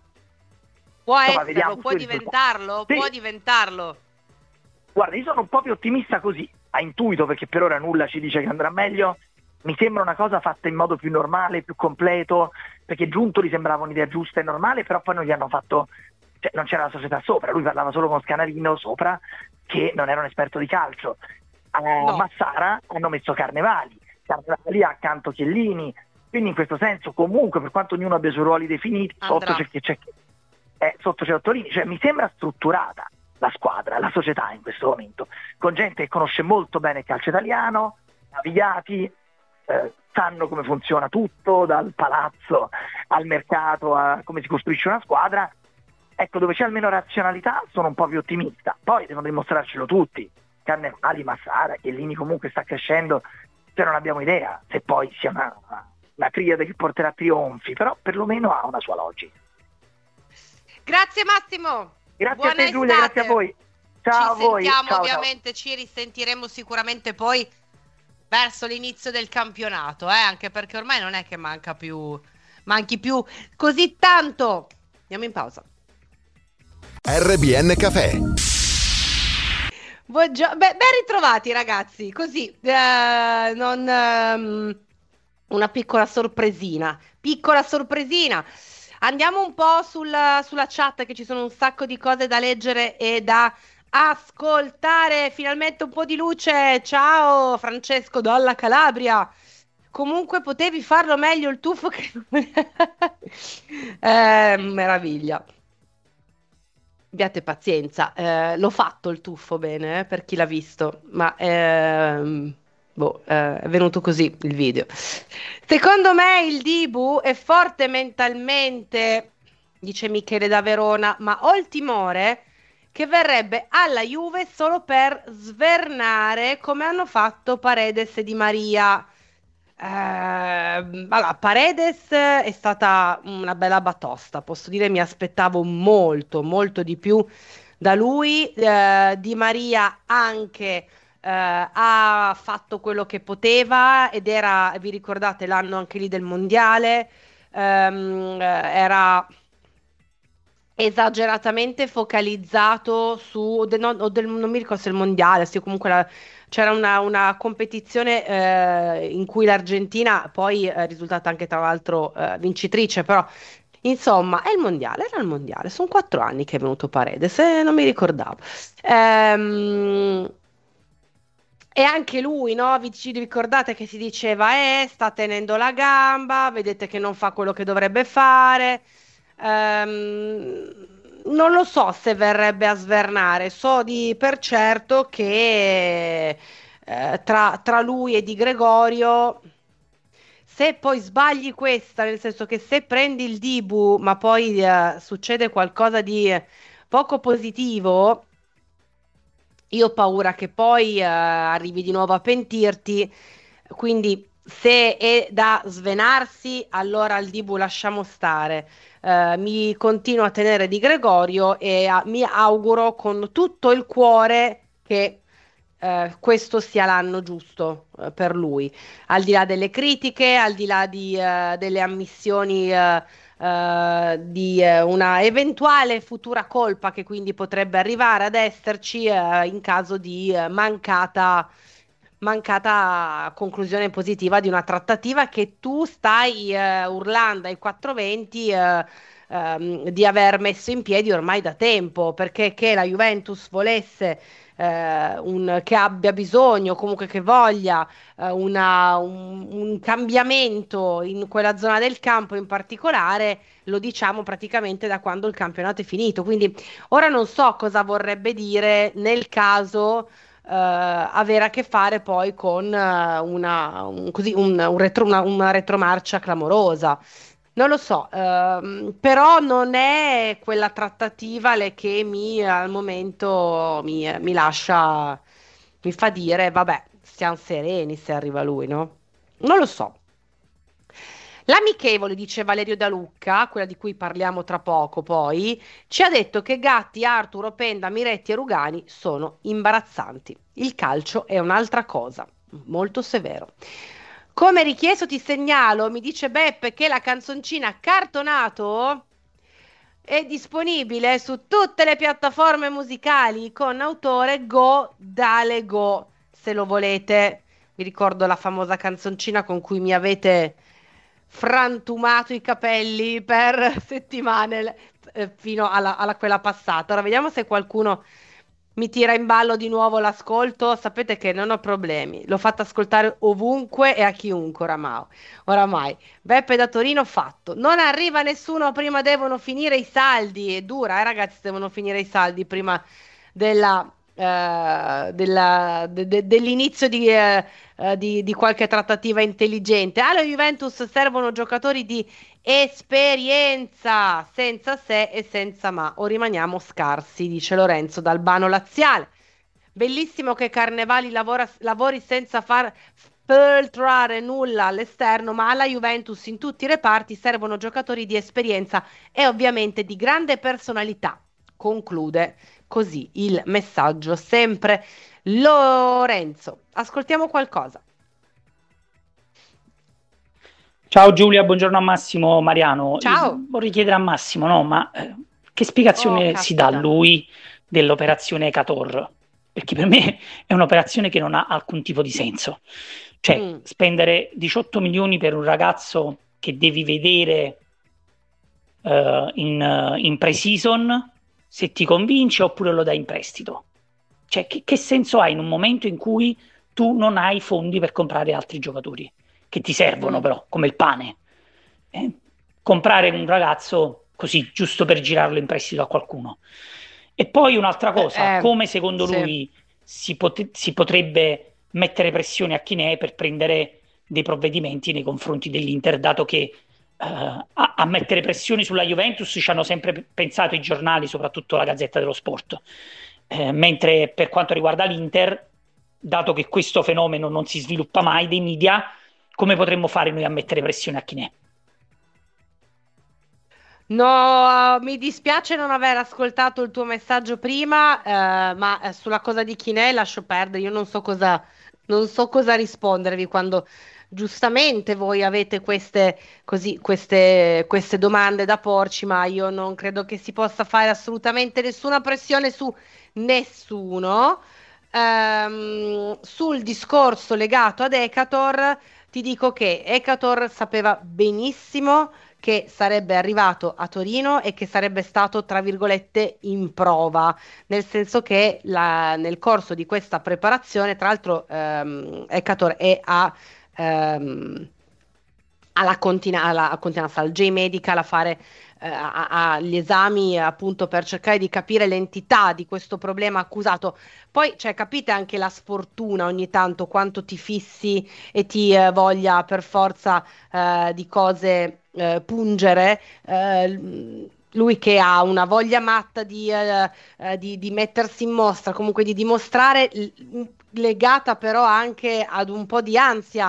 S2: Può
S3: Insomma,
S2: esserlo,
S3: vediamo
S2: può
S3: sui risultati.
S2: diventarlo,
S3: Sì.
S2: può diventarlo.
S3: Guarda, io sono un po' più ottimista così, a intuito, perché per ora nulla ci dice che andrà meglio, mi sembra una cosa fatta in modo più normale, più completo, perché Giuntoli sembrava un'idea giusta e normale, però poi non gli hanno fatto, cioè non c'era la società sopra, lui parlava solo con Scanavino sopra, che non era un esperto di calcio. A
S2: No.
S3: Massara hanno messo Carnevali, Carnevali ha accanto Chiellini, quindi in questo senso comunque per quanto ognuno abbia i suoi ruoli definiti,
S2: Andrà.
S3: sotto c'è, c'è, eh, sotto c'è Ottolini, cioè mi sembra strutturata la squadra, la società in questo momento, con gente che conosce molto bene il calcio italiano, navigati, eh, sanno come funziona tutto, dal palazzo al mercato a come si costruisce una squadra. Ecco, dove c'è almeno razionalità sono un po' più ottimista, poi devono dimostrarcelo tutti, Carnevali, Massara, Chiellini comunque sta crescendo, cioè non abbiamo idea se poi sia una, una triade che porterà trionfi, però perlomeno ha una sua logica.
S2: Grazie Massimo.
S3: Grazie
S2: Buona
S3: a te Giulia,
S2: estate.
S3: grazie a voi. Ciao a
S2: Ci
S3: voi.
S2: sentiamo
S3: Ciao,
S2: ovviamente, ci risentiremo sicuramente poi verso l'inizio del campionato, eh? Anche perché ormai non è che manca più, manchi più così tanto. Andiamo in pausa.
S1: R B N Café.
S2: Buongio- Beh, ben ritrovati ragazzi, così eh, non, ehm, una piccola sorpresina, piccola sorpresina. Andiamo un po' sulla, sulla chat, che ci sono un sacco di cose da leggere e da ascoltare. Finalmente un po' di luce. Ciao Francesco dalla Calabria. Comunque potevi farlo meglio il tuffo che... eh, meraviglia. Abbiate pazienza, eh, l'ho fatto il tuffo bene, eh, per chi l'ha visto, ma ehm, boh, eh, è venuto così il video. Secondo me il Dibu è forte mentalmente, dice Michele da Verona, ma ho il timore che verrebbe alla Juve solo per svernare come hanno fatto Paredes e Di Maria. Eh, allora, Paredes è stata una bella batosta, posso dire, mi aspettavo molto, molto di più da lui. Eh, Di Maria anche eh, ha fatto quello che poteva ed era, vi ricordate, l'anno anche lì del mondiale, ehm, era esageratamente focalizzato su, de- no, o del- non mi ricordo se il mondiale, sì, comunque la- c'era una, una competizione eh, in cui l'Argentina poi è risultata anche tra l'altro eh, vincitrice, però insomma è il mondiale, era il mondiale, sono quattro anni che è venuto Paredes e non mi ricordavo. Ehm, E anche lui, no? Vi ci ricordate che si diceva, eh, sta tenendo la gamba, vedete che non fa quello che dovrebbe fare. Ehm, non lo so se verrebbe a svernare, so di per certo che eh, tra, tra lui e Di Gregorio, se poi sbagli questa, nel senso che se prendi il Dibu, ma poi eh, succede qualcosa di poco positivo, io ho paura che poi eh, arrivi di nuovo a pentirti, quindi se è da svenarsi, allora il Dibu lasciamo stare. Eh, mi continuo a tenere Di Gregorio e a- mi auguro con tutto il cuore che eh, questo sia l'anno giusto eh, per lui, al di là delle critiche, al di là di, eh, delle ammissioni eh, eh, di eh, una eventuale futura colpa che quindi potrebbe arrivare ad esserci eh, in caso di eh, mancata, mancata conclusione positiva di una trattativa che tu stai eh, urlando ai quattrocentoventi eh, ehm, di aver messo in piedi ormai da tempo, perché che la Juventus volesse eh, un, che abbia bisogno, comunque che voglia eh, una- un, un cambiamento in quella zona del campo in particolare, lo diciamo praticamente da quando il campionato è finito. Quindi ora non so cosa vorrebbe dire nel caso eh, avere a che fare poi con eh, una, un- così, un- un retro- una, una retromarcia clamorosa. Non lo so, ehm, però non è quella trattativa le- che mi al momento mi, mi lascia, mi fa dire, vabbè, stiamo sereni se arriva lui, no? Non lo so. L'amichevole, dice Valerio Da Lucca, quella di cui parliamo tra poco poi, ci ha detto che Gatti, Arturo, Penda, Miretti e Rugani sono imbarazzanti. Il calcio è un'altra cosa, molto severo. Come richiesto ti segnalo, mi dice Beppe, che la canzoncina Cartonato è disponibile su tutte le piattaforme musicali con autore Go Dale Go, se lo volete. Vi ricordo la famosa canzoncina con cui mi avete frantumato i capelli per settimane eh, fino alla, alla quella passata. Ora vediamo se qualcuno mi tira in ballo di nuovo l'ascolto. Sapete che non ho problemi, l'ho fatta ascoltare ovunque e a chiunque oramai. Oramai. Beppe da Torino fatto. Non arriva nessuno, prima devono finire i saldi. È dura, eh ragazzi, devono finire i saldi prima della, eh, della- de- de- dell'inizio di, eh, eh, di, di qualche trattativa intelligente. Alla Juventus servono giocatori di esperienza, senza se e senza ma, o rimaniamo scarsi, dice Lorenzo d'Albano Laziale. Bellissimo che Carnevali lavora- lavori senza far filtrare nulla all'esterno, ma alla Juventus in tutti i reparti servono giocatori di esperienza e ovviamente di grande personalità. Conclude così il messaggio, sempre Lorenzo. Ascoltiamo qualcosa.
S4: Ciao Giulia, buongiorno a Massimo Mariano.
S2: Ciao.
S4: Io vorrei chiedere a Massimo, no, ma eh, che
S2: Oh,
S4: spiegazione si dà a
S2: caspita.
S4: lui dell'operazione Cator? Perché per me è un'operazione che non ha alcun tipo di senso. Cioè,
S2: Mm.
S4: spendere diciotto milioni per un ragazzo che devi vedere eh, in, eh, in pre-season, se ti convince, oppure lo dai in prestito. Cioè, che, che senso ha in un momento in cui tu non hai fondi per comprare altri giocatori? Che ti servono
S2: Mm.
S4: però, come il pane. Eh, comprare un ragazzo così, giusto per girarlo in prestito a qualcuno. E poi un'altra cosa,
S2: Eh,
S4: come secondo
S2: sì.
S4: lui si, pot- si potrebbe mettere pressione a Chinè per prendere dei provvedimenti nei confronti dell'Inter, dato che eh, a-, a mettere pressione sulla Juventus ci hanno sempre p- pensato i giornali, soprattutto la Gazzetta dello Sport. Eh, mentre per quanto riguarda l'Inter, dato che questo fenomeno non si sviluppa mai dei media, come potremmo fare noi a mettere pressione a Chinè?
S2: No, mi dispiace non aver ascoltato il tuo messaggio prima, eh, ma eh, sulla cosa di Chinè lascio perdere. Io non so cosa, non so cosa rispondervi quando giustamente voi avete queste, così, queste, queste domande da porci, ma io non credo che si possa fare assolutamente nessuna pressione su nessuno. Ehm, sul discorso legato ad Ecator, ti dico che Ecator sapeva benissimo che sarebbe arrivato a Torino e che sarebbe stato, tra virgolette, in prova, nel senso che la- nel corso di questa preparazione, tra l'altro, ehm, Ecator è a, ehm, alla Contina- alla- a Continenza, al J-Medical a fare eh, a- a- gli esami appunto per cercare di capire l'entità di questo problema accusato. Poi, cioè, capite anche la sfortuna ogni tanto, quanto ti fissi e ti eh, voglia per forza eh, di cose eh, pungere. eh, l- Lui che ha una voglia matta di, eh, eh, di- di mettersi in mostra, comunque di dimostrare, l- legata però anche ad un po' di ansia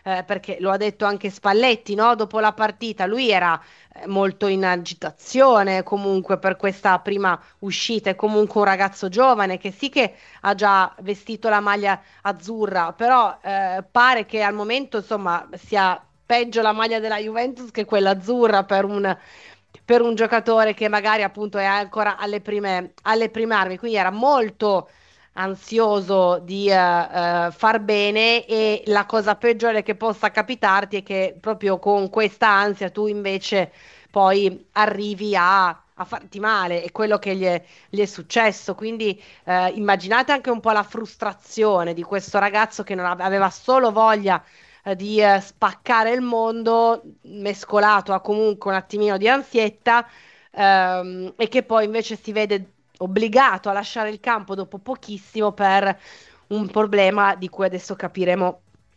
S2: eh, perché lo ha detto anche Spalletti, no? Dopo la partita, lui era eh, molto in agitazione comunque per questa prima uscita, è comunque un ragazzo giovane che sì che ha già vestito la maglia azzurra, però eh, pare che al momento insomma sia peggio la maglia della Juventus che quella azzurra per un, per un giocatore che magari appunto è ancora alle prime, alle prime armi, quindi era molto ansioso di eh, eh, far bene, e la cosa peggiore che possa capitarti è che proprio con questa ansia tu invece poi arrivi a, a farti male, è quello che gli è, gli è successo, quindi eh, immaginate anche un po' la frustrazione di questo ragazzo che non ave- aveva solo voglia eh, di eh, spaccare il mondo, mescolato a comunque un attimino di ansietta, ehm, e che poi invece si vede obbligato a lasciare il campo dopo pochissimo per un problema di cui adesso capiremo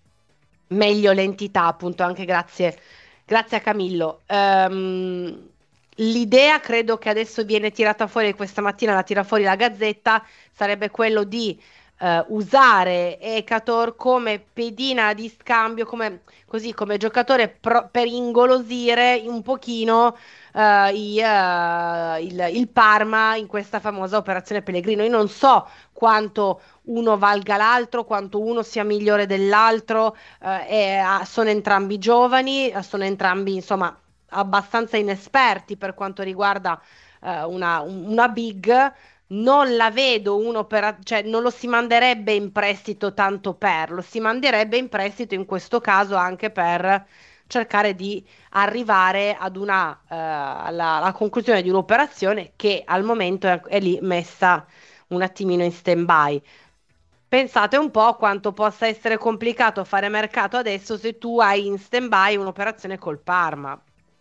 S2: meglio l'entità, appunto anche grazie, grazie a Camillo. Ehm, l'idea credo che adesso viene tirata fuori, questa mattina la tira fuori la Gazzetta, sarebbe quello di eh, usare Ekator come pedina di scambio, come, così come giocatore pro- per ingolosire un pochino eh, i, eh, il, il Parma in questa famosa operazione Pellegrino. Io non so quanto uno valga l'altro, quanto uno sia migliore dell'altro, eh, e, ah, sono entrambi giovani, eh, sono entrambi insomma abbastanza inesperti per quanto riguarda eh, una, una big. Non la vedo uno per, cioè non lo si manderebbe in prestito tanto per, lo si manderebbe in prestito in questo caso anche per cercare di arrivare ad una eh, alla, alla conclusione di un'operazione che al momento è, è lì messa un attimino in stand-by. Pensate un po' quanto possa essere complicato fare mercato adesso se tu hai in stand-by un'operazione col Parma.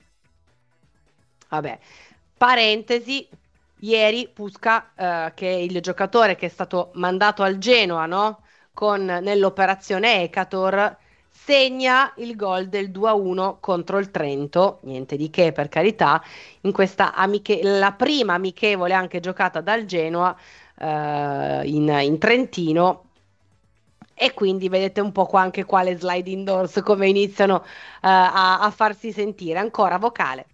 S2: Vabbè, parentesi, ieri Puska, eh, che è il giocatore che è stato mandato al Genoa, no? Con, nell'operazione Ekator, segna il gol del due a uno contro il Trento, niente di che per carità, in questa amiche- la prima amichevole anche giocata dal Genoa eh, in, in Trentino, e quindi vedete un po' qua anche qua le sliding doors come iniziano eh, a, a farsi sentire. Ancora vocale.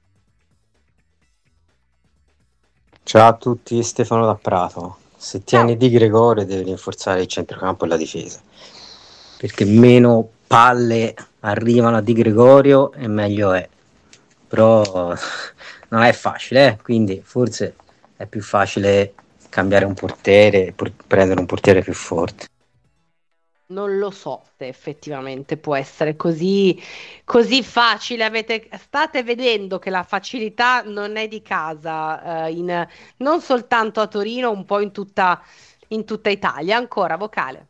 S5: Ciao a tutti, Stefano da Prato. Se tieni
S2: Ciao.
S5: Di Gregorio devi rinforzare il centrocampo e la difesa, perché meno palle arrivano a Di Gregorio e meglio è. Però non è facile, eh? Quindi forse è più facile cambiare un portiere e por- prendere un portiere più forte.
S2: Non lo so se effettivamente può essere così, così facile. Avete, state vedendo che la facilità non è di casa, eh, in, non soltanto a Torino, un po' in tutta, in tutta Italia. Ancora vocale.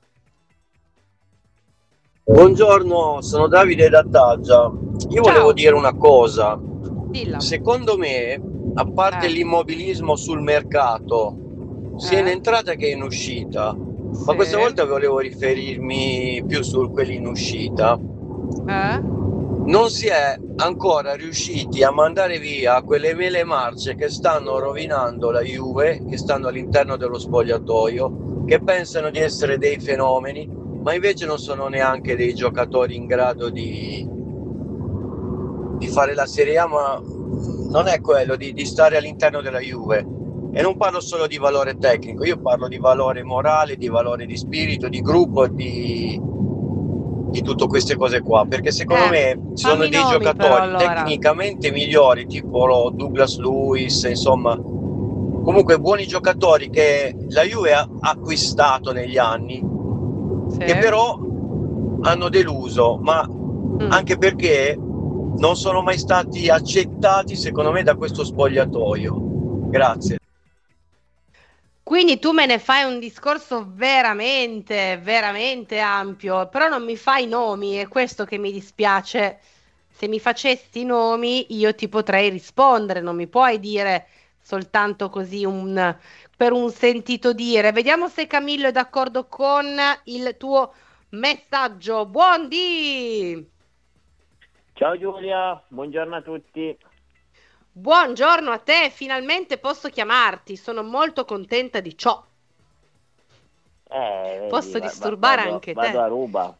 S6: Buongiorno, sono Davide da Taggia. Io
S2: Ciao.
S6: volevo dire una cosa.
S2: Dilla.
S6: Secondo me, a parte
S2: Eh.
S6: l'immobilismo sul mercato, sia in
S2: Eh.
S6: entrata che in uscita, ma
S2: Sì.
S6: questa volta volevo riferirmi più su quelli in uscita,
S2: Eh?
S6: non si è ancora riusciti a mandare via quelle mele marce che stanno rovinando la Juve, che stanno all'interno dello spogliatoio, che pensano di essere dei fenomeni, ma invece non sono neanche dei giocatori in grado di, di fare la Serie A, ma non è quello di, di stare all'interno della Juve. E non parlo solo di valore tecnico, io parlo di valore morale, di valore di spirito, di gruppo, di, di tutte queste cose qua, perché secondo
S2: Eh,
S6: me ci sono
S2: fammi
S6: dei
S2: nomi
S6: giocatori
S2: però, allora.
S6: tecnicamente migliori, tipo Douglas Luiz, insomma, comunque buoni giocatori che la Juve ha acquistato negli anni,
S2: Sì.
S6: che però hanno deluso, ma
S2: Mm.
S6: anche perché non sono mai stati accettati, secondo me, da questo spogliatoio. Grazie.
S2: Quindi tu me ne fai un discorso veramente, veramente ampio, però non mi fai nomi, è questo che mi dispiace. Se mi facessi i nomi io ti potrei rispondere, non mi puoi dire soltanto così un, per un sentito dire. Vediamo se Camillo è d'accordo con il tuo messaggio. Buondì!
S7: Ciao Giulia, buongiorno a tutti.
S2: Buongiorno a te, finalmente posso chiamarti, sono molto contenta di ciò.
S7: Eh, vedi,
S2: Posso
S7: va-
S2: disturbare
S7: vado-
S2: anche te?
S7: Vado a ruba.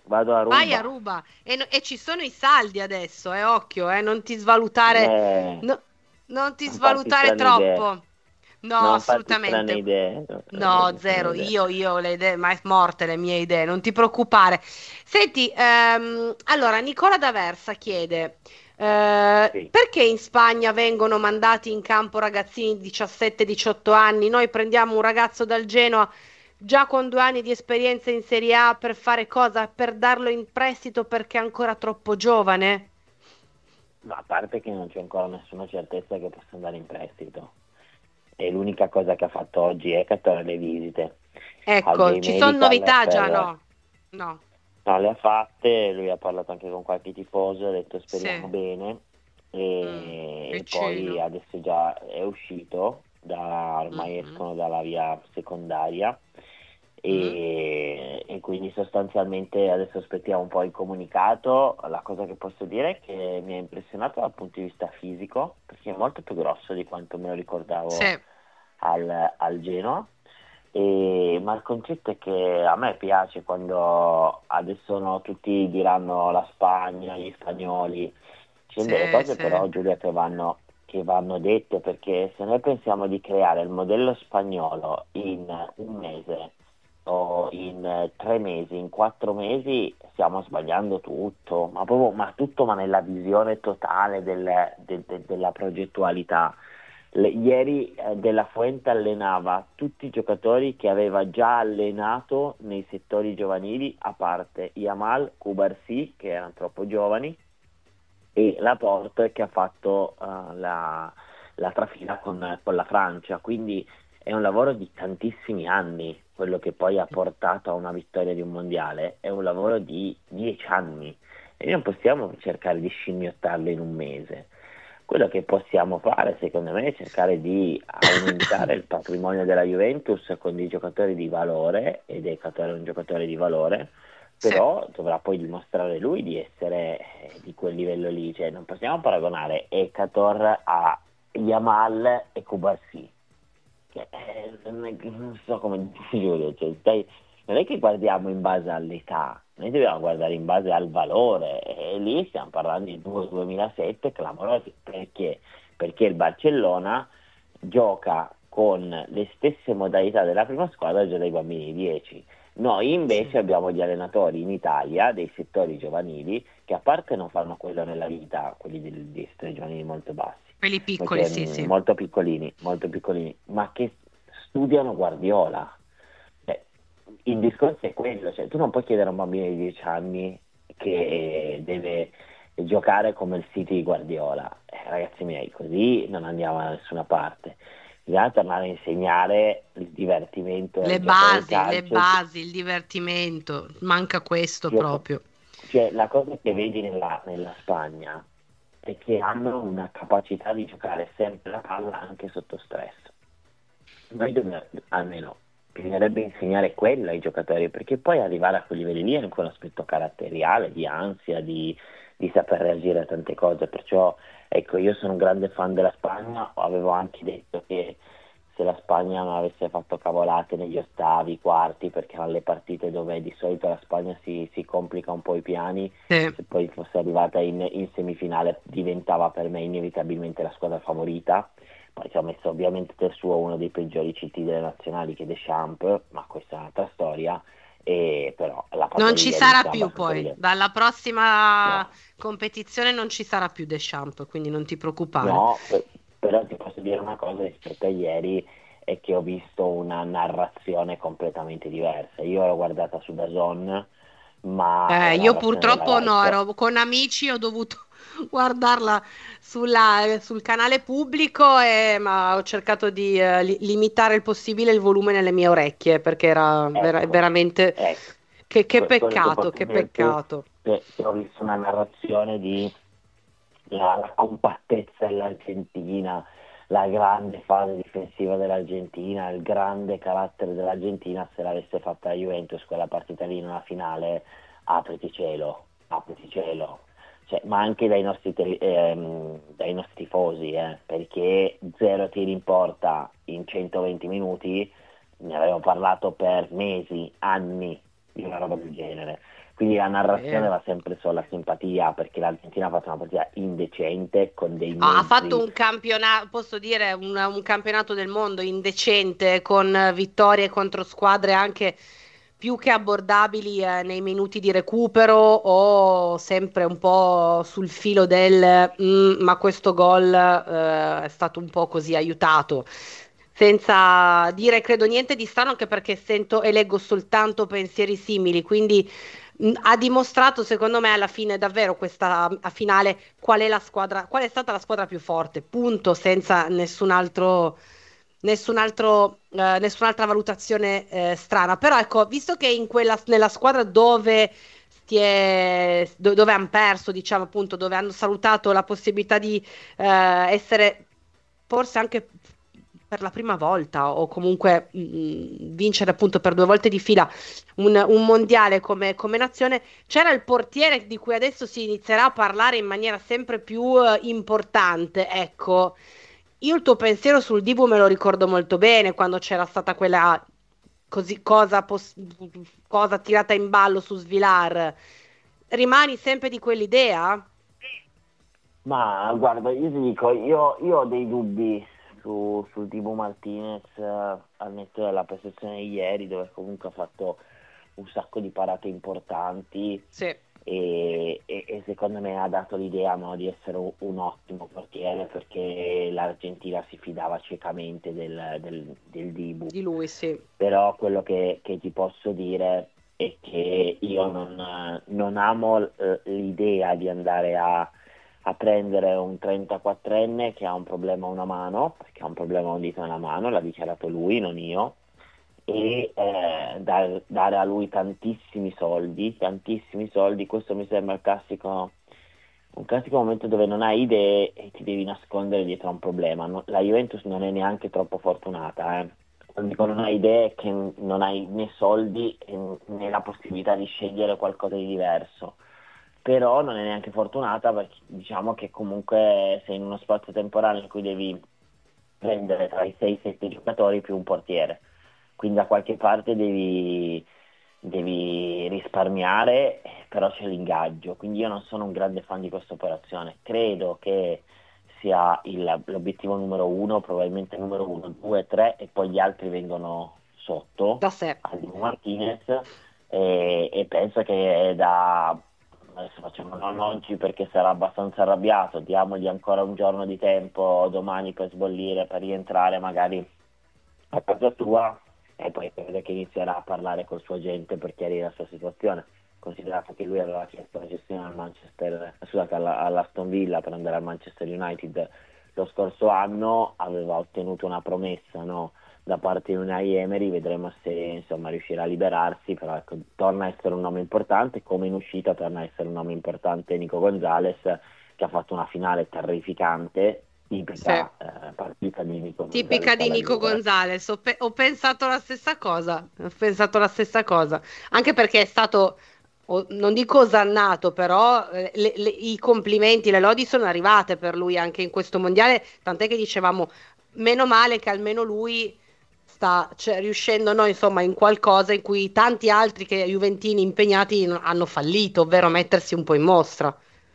S7: Vado a Ruba.
S2: Vai a Ruba e, no- e ci sono i saldi adesso, eh, occhio, eh, non ti svalutare,
S7: Eh,
S2: no- non ti
S7: non farti
S2: svalutare
S7: strane idee.
S2: troppo. No,
S7: Non farti strane
S2: assolutamente.
S7: idee. Non
S2: No,
S7: farti strane
S2: zero,
S7: idee.
S2: io, io le idee, ma è morte le mie idee, non ti preoccupare. Senti, ehm, allora Nicola D'Aversa chiede, eh,
S7: Sì.
S2: perché in Spagna vengono mandati in campo ragazzini di diciassette diciotto anni? Noi prendiamo un ragazzo dal Genoa già con due anni di esperienza in Serie A per fare cosa? Per darlo in prestito perché è ancora troppo giovane?
S7: Ma a parte che non c'è ancora nessuna certezza che possa andare in prestito. E l'unica cosa che ha fatto oggi è catturare le visite.
S2: Ecco,
S7: Al
S2: ci
S7: J
S2: sono
S7: Medical
S2: novità già,
S7: per-
S2: no? No,
S7: No, le ha fatte, lui ha parlato anche con qualche tifoso, ha detto speriamo
S2: sì.
S7: bene e,
S2: Mm,
S7: e
S2: piccino.
S7: poi adesso già è uscito, da, ormai
S2: Mhm.
S7: escono dalla via secondaria e, e quindi sostanzialmente adesso aspettiamo un po' il comunicato. La cosa che posso dire è che mi ha impressionato dal punto di vista fisico, perché è molto più grosso di quanto me lo ricordavo
S2: Sì,
S7: al, al Genoa. E- ma il concetto è che a me piace quando adesso no, tutti diranno la Spagna, gli spagnoli, ci sono delle
S2: sì,
S7: cose
S2: sì.
S7: però Giulia che vanno, che vanno dette, perché se noi pensiamo di creare il modello spagnolo in un mese o in eh, tre mesi, in quattro mesi, stiamo sbagliando tutto, ma proprio, ma tutto, ma nella visione totale del- de- de- della progettualità. Le- ieri eh, De La Fuente allenava tutti i giocatori che aveva già allenato nei settori giovanili, a parte Yamal, Cubarsí, che erano troppo giovani, e Laporte, che ha fatto eh, la, la trafila con, con la Francia. Quindi è un lavoro di tantissimi anni, quello che poi ha portato a una vittoria di un mondiale, è un lavoro di dieci anni e non possiamo cercare di scimmiottarlo in un mese. Quello che possiamo fare, secondo me, è cercare di aumentare il patrimonio della Juventus con dei giocatori di valore, ed Ekator è un giocatore di valore,
S2: Sì.
S7: però dovrà poi dimostrare lui di essere eh, di quel livello lì. Cioè, non possiamo paragonare Ekator a Yamal e Cubarsí. Che, eh, non, è- non so come dire, cioè, stai- non è che guardiamo in base all'età, noi dobbiamo guardare in base al valore, e lì stiamo parlando di due duemilasette clamorosi. Perché? Perché il Barcellona gioca con le stesse modalità della prima squadra già dai bambini dieci. Noi invece
S2: Sì.
S7: abbiamo gli allenatori in Italia dei settori giovanili che, a parte non fanno quello nella vita, quelli del- dei settori giovanili molto bassi,
S2: Quelli piccoli,
S7: perché,
S2: sì,
S7: mh,
S2: sì.
S7: molto piccolini, molto piccolini, ma che studiano Guardiola. Cioè, il discorso è quello, cioè, tu non puoi chiedere a un bambino di dieci anni che deve giocare come il City di Guardiola. Eh, ragazzi miei, così non andiamo da nessuna parte. Bisogna tornare a insegnare il divertimento
S2: Le
S7: del giocare del
S2: basi, le
S7: calcio.
S2: basi, il divertimento, manca questo
S7: Cioè,
S2: proprio.
S7: cioè, la cosa che vedi nella, nella Spagna è che hanno una capacità di giocare sempre la palla anche sotto stress. Noi dobbiamo, almeno bisognerebbe insegnare quello ai giocatori, perché poi arrivare a quei livelli lì è anche un aspetto caratteriale, di ansia, di, di saper reagire a tante cose. Perciò ecco, io sono un grande fan della Spagna, avevo anche detto che se la Spagna non avesse fatto cavolate negli ottavi, quarti, perché erano le partite dove di solito la Spagna si, si complica un po' i piani,
S2: Sì.
S7: se poi fosse arrivata in, in semifinale diventava per me inevitabilmente la squadra favorita. Poi ci ha messo ovviamente del suo uno dei peggiori C T delle nazionali, che è Deschamps, ma questa è un'altra storia. E però la partita
S2: Non
S7: di
S2: ci
S7: ieri
S2: sarà
S7: sta
S2: più
S7: abbastanza
S2: poi,
S7: ridendo.
S2: dalla prossima
S7: No.
S2: competizione non ci sarà più Deschamps, quindi non ti preoccupare.
S7: No, per- però ti posso dire una cosa rispetto a ieri, è che ho visto una narrazione completamente diversa. Io l'ho guardata su D A Z N, ma la
S2: Eh, io
S7: narrazione
S2: purtroppo
S7: della
S2: no,
S7: Rai,
S2: ero con amici, ho dovuto guardarla sulla- sul canale pubblico, e, ma ho cercato di eh, li- limitare il possibile il volume nelle mie orecchie, perché era vera-
S7: ecco,
S2: veramente...
S7: ecco,
S2: Che, che
S7: que- quello che
S2: peccato,
S7: posso
S2: che
S7: dirti
S2: peccato.
S7: è che ho visto una narrazione di la, la compattezza dell'Argentina, la grande fase difensiva dell'Argentina, il grande carattere dell'Argentina. Se l'avesse fatta la Juventus quella partita lì in una finale, apriti cielo, apriti cielo. Cioè, ma anche dai nostri, tele- ehm, dai nostri tifosi, eh, perché zero tiri in porta in centoventi minuti, ne avevo parlato per mesi, anni di una roba del genere. quindi la narrazione
S2: Eh.
S7: va sempre sulla simpatia, perché l'Argentina ha fatto una partita indecente con dei
S2: Ah, ha
S7: mezzi.
S2: fatto un campionato, posso dire, un, un campionato del mondo indecente, con eh, vittorie contro squadre anche più che abbordabili eh, nei minuti di recupero, o sempre un po' sul filo del "Mm, ma questo gol eh, è stato un po' così aiutato. Senza dire credo niente di strano, anche perché sento e leggo soltanto pensieri simili, quindi mh, ha dimostrato secondo me alla fine davvero questa a finale qual è la squadra, qual è stata la squadra più forte, punto, senza nessun altro, nessun altro, eh, nessun'altra valutazione eh, strana. Però ecco, visto che in quella, nella squadra dove si è, do- dove hanno perso, diciamo appunto, dove hanno salutato la possibilità di eh, essere forse anche per la prima volta, o comunque mh, vincere appunto per due volte di fila un, un mondiale come, come nazione, c'era il portiere di cui adesso si inizierà a parlare in maniera sempre più eh, importante. Ecco, io il tuo pensiero sul Dibu me lo ricordo molto bene, quando c'era stata quella così, cosa, pos- cosa tirata in ballo su Svilar. Rimani sempre di quell'idea?
S7: Ma guarda, io ti dico, io, io ho dei dubbi su, sul Dibu Martinez, eh, al netto della prestazione di ieri, dove comunque ha fatto un sacco di parate importanti
S2: Sì.
S7: e, e- e secondo me ha dato l'idea, no, di essere un, un ottimo portiere, perché l'Argentina si fidava ciecamente del, del, del Dibu.
S2: Di lui, sì.
S7: Però quello che, che ti posso dire è che io non, non amo eh, l'idea di andare a, a prendere un trentaquattrenne che ha un problema a una mano, perché ha un problema a un dito nella mano, l'ha dichiarato lui, non io, e eh, dar- dare a lui tantissimi soldi, tantissimi soldi. Questo mi sembra il classico, un classico momento dove non hai idee e ti devi nascondere dietro a un problema. No- la Juventus non è neanche troppo fortunata, eh. Quando dico non hai idee, è che non hai né soldi né la possibilità di scegliere qualcosa di diverso. Però non è neanche fortunata, perché diciamo che comunque sei in uno spazio temporale in cui devi prendere tra i sei sette giocatori più un portiere, quindi da qualche parte devi, devi risparmiare, però c'è l'ingaggio, quindi io non sono un grande fan di questa operazione. Credo che sia il- l'obiettivo numero uno, probabilmente numero uno, due, tre, e poi gli altri vengono sotto
S2: Da sé.
S7: al Dibu Martinez, e, e penso che da adesso facciamo non oggi perché sarà abbastanza arrabbiato, diamogli ancora un giorno di tempo domani per sbollire, per rientrare magari a casa tua, e poi credo che inizierà a parlare col suo agente per chiarire la sua situazione, considerato che lui aveva chiesto la gestione al Manchester, scusate, alla, all'Aston Villa per andare al Manchester United lo scorso anno, aveva ottenuto una promessa, no, da parte di Unai Emery, vedremo se insomma riuscirà a liberarsi, però ecco, torna a essere un nome importante, come in uscita torna a essere un nome importante Nico Gonzalez, che ha fatto una finale terrificante, tipica
S2: Sì.
S7: eh, partita di Nico
S2: Tipica
S7: Gonzalez
S2: di
S7: alla
S2: Nico
S7: Juve.
S2: Gonzalez, ho, pe- ho pensato la stessa cosa, ho pensato la stessa cosa, anche perché è stato, o- non dico osannato, però eh, le- le- i complimenti, le lodi sono arrivate per lui anche in questo mondiale, tant'è che dicevamo, meno male che almeno lui sta cioè, riuscendo, no, insomma, in qualcosa in cui tanti altri che juventini impegnati non- hanno fallito, ovvero mettersi un po' in mostra.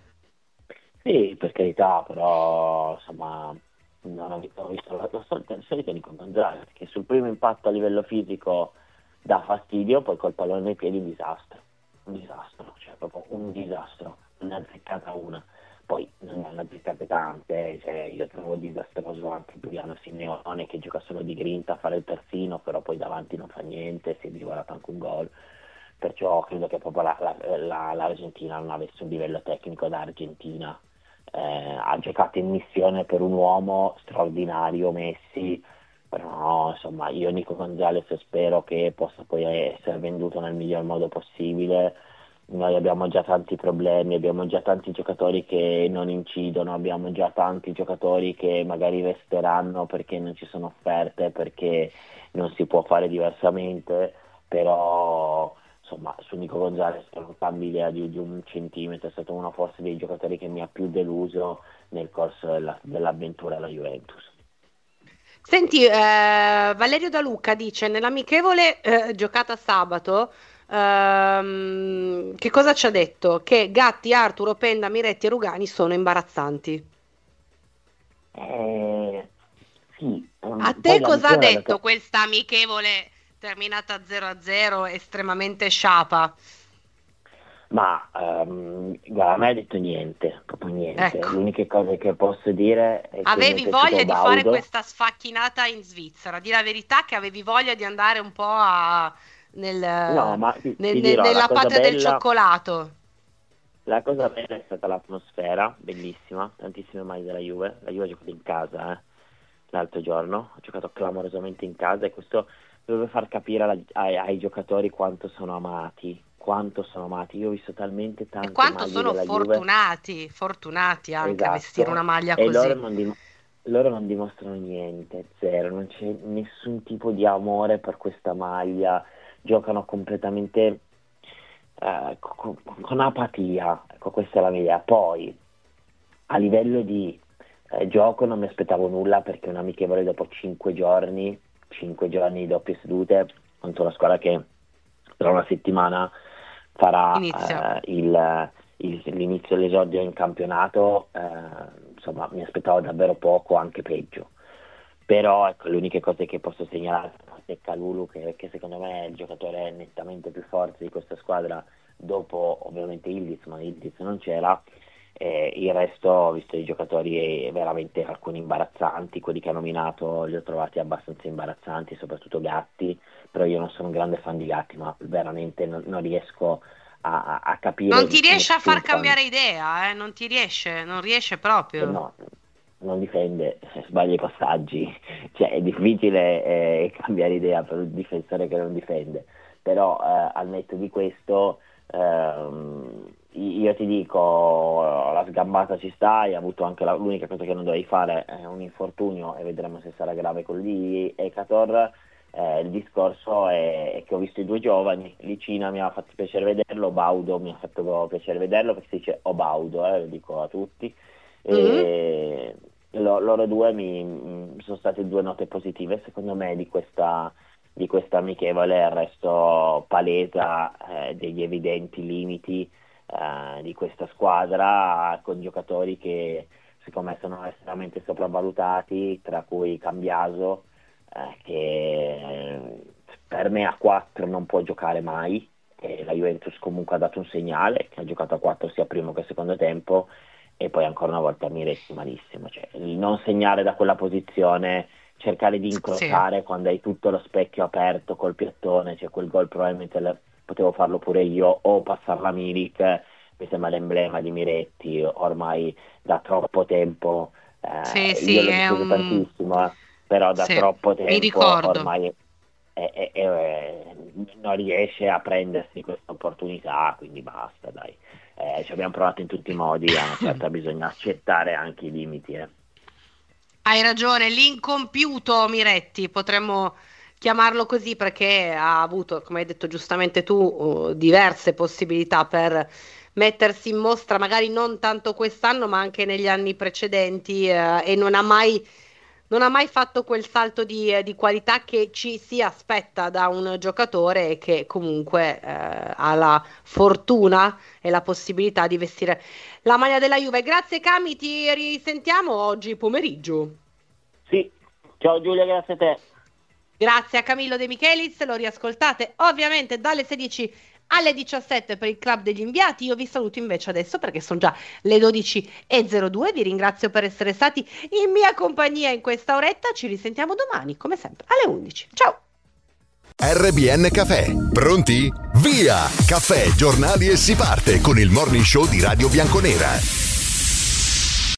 S7: Sì, per carità, però insomma non ho visto, ho visto la, la solita, la solita Nico Gonzalez, che sul primo impatto a livello fisico dà fastidio, poi col pallone nei piedi un disastro, un disastro, cioè proprio un disastro, non ne ha azzeccata una, poi non ne hanno azzeccate tante, eh, cioè, io trovo disastroso anche Giuliano Simeone che gioca solo di grinta a fare il terzino, però poi davanti non fa niente, si è divarato anche un gol. Perciò credo che proprio la- la- la- l'Argentina non avesse un livello tecnico da Argentina. Eh, ha giocato in missione per un uomo straordinario, Messi, però insomma io Nico Gonzalez spero che possa poi essere venduto nel miglior modo possibile. Noi abbiamo già tanti problemi, abbiamo già tanti giocatori che non incidono, abbiamo già tanti giocatori che magari resteranno perché non ci sono offerte, perché non si può fare diversamente, però insomma su Nico Gonzalez non cambia idea di, di un centimetro, è stato uno forse dei giocatori che mi ha più deluso nel corso della- dell'avventura alla Juventus.
S2: Senti, eh, Valerio Da Lucca dice, nell'amichevole eh, giocata sabato, Ehm, che cosa ci ha detto? Che Gatti, Arthur, Openda, Miretti e Rugani sono imbarazzanti.
S7: Eh, sì, um,
S2: A
S7: poi
S2: te
S7: la
S2: cosa ha
S7: amichevole
S2: detto
S7: che-
S2: questa amichevole terminata zero a zero, estremamente sciapa?
S7: Ma ehm, guarda, a me ha detto niente, proprio niente.
S2: Ecco.
S7: L'unica cosa che posso dire è che mi è
S2: Avevi
S7: piaciuto
S2: voglia di fare
S7: Baudo.
S2: questa sfacchinata in Svizzera, di la verità che avevi voglia di andare un po' a- nel,
S7: No, ma ti,
S2: nel-
S7: ti
S2: nel-
S7: dirò, la
S2: nella
S7: cosa
S2: patria del
S7: bella,
S2: cioccolato.
S7: la cosa bella è stata l'atmosfera, bellissima, tantissime maglie della Juve. La Juve ha giocato in casa, eh, l'altro giorno, ha giocato clamorosamente in casa e questo deve far capire alla- ai, ai giocatori quanto sono amati, quanto sono amati. Io ho visto talmente
S2: E
S7: tante
S2: quanto
S7: maglie
S2: sono
S7: della Juve.
S2: fortunati, fortunati anche a vestire una
S7: Esatto,
S2: maglia
S7: e loro
S2: così.
S7: non, dim- loro non dimostrano niente, zero, non c'è nessun tipo di amore per questa maglia, giocano completamente eh, co- con apatia, ecco, questa è la mia idea. Poi a livello di eh, gioco non mi aspettavo nulla perché un amichevole dopo cinque giorni, cinque giorni di doppie sedute contro una squadra che tra una settimana farà
S2: Inizia.
S7: eh, il, il- l'inizio dell'esordio in campionato, eh, insomma mi aspettavo davvero poco, anche peggio. Però ecco, le uniche cose che posso segnalare è Kalulu, che, che secondo me è il giocatore nettamente più forte di questa squadra, dopo ovviamente Ildiz, ma Ildiz non c'era. Eh, il resto ho visto i giocatori veramente alcuni imbarazzanti, quelli che ha nominato li ho trovati abbastanza imbarazzanti, soprattutto Gatti, però io non sono un grande fan di Gatti, ma veramente non, non riesco a, a- a capire.
S2: Non ti riesce a
S7: nessun
S2: far
S7: fan.
S2: cambiare idea, eh? Non ti riesce, non riesce
S7: Eh
S2: proprio.
S7: no, non difende, sbaglia i passaggi, cioè è difficile eh, cambiare idea per un difensore che non difende, però eh, al netto di questo ehm, io ti dico, la sgambata ci sta, hai avuto anche la- l'unica cosa che non dovevi fare è un infortunio e vedremo se sarà grave quello di Ekator. Eh, il discorso è, è che ho visto i due giovani, Licina mi ha fatto piacere vederlo, Baudo mi ha fatto piacere vederlo, perché si dice Obaudo, eh, lo dico a tutti. E lo- loro due mi, mi sono state due note positive secondo me di questa, di questa amichevole. Il resto palesa eh, degli evidenti limiti eh, di questa squadra, con giocatori che secondo me sono estremamente sopravvalutati, tra cui Cambiaso, eh, che per me a quattro non può giocare mai, e la Juventus comunque ha dato un segnale che ha giocato a quattro sia primo che secondo tempo, e poi ancora una volta Miretti malissimo, cioè il non segnare da quella posizione, cercare di incrociare quando hai tutto lo specchio aperto col piattone, cioè quel gol probabilmente le- potevo farlo pure io, o passarla a Milik, mi sembra l'emblema di Miretti ormai da troppo tempo. Eh,
S2: Sì, sì,
S7: io l'ho
S2: è
S7: difeso
S2: un-
S7: tantissimo, eh, però da
S2: Sì,
S7: troppo
S2: mi
S7: tempo
S2: ricordo.
S7: ormai è- è- è- non riesce a prendersi questa opportunità, quindi basta, dai. Eh, ci abbiamo provato in tutti i modi, a una certa bisogna accettare anche i limiti. eh.
S2: Hai ragione, l'incompiuto Miretti, potremmo chiamarlo così, perché ha avuto, come hai detto giustamente tu, uh, diverse possibilità per mettersi in mostra, magari non tanto quest'anno, ma anche negli anni precedenti, eh, e non ha mai, non ha mai fatto quel salto di, eh, di qualità che ci si aspetta da un giocatore, e che comunque eh, ha la fortuna e la possibilità di vestire la maglia della Juve. Grazie Cami, ti risentiamo oggi pomeriggio.
S7: Sì, ciao Giulia, grazie a te.
S2: Grazie a Camillo De Michelis, lo riascoltate ovviamente dalle sedici alle diciassette per il Club degli Inviati. Io vi saluto invece adesso perché sono già le dodici e zero due. Vi ringrazio per essere stati in mia compagnia in questa oretta. Ci risentiamo domani, come sempre, alle undici. Ciao!
S1: R B N Caffè. Pronti? Via! Caffè, giornali e si parte con il morning show di Radio Bianconera.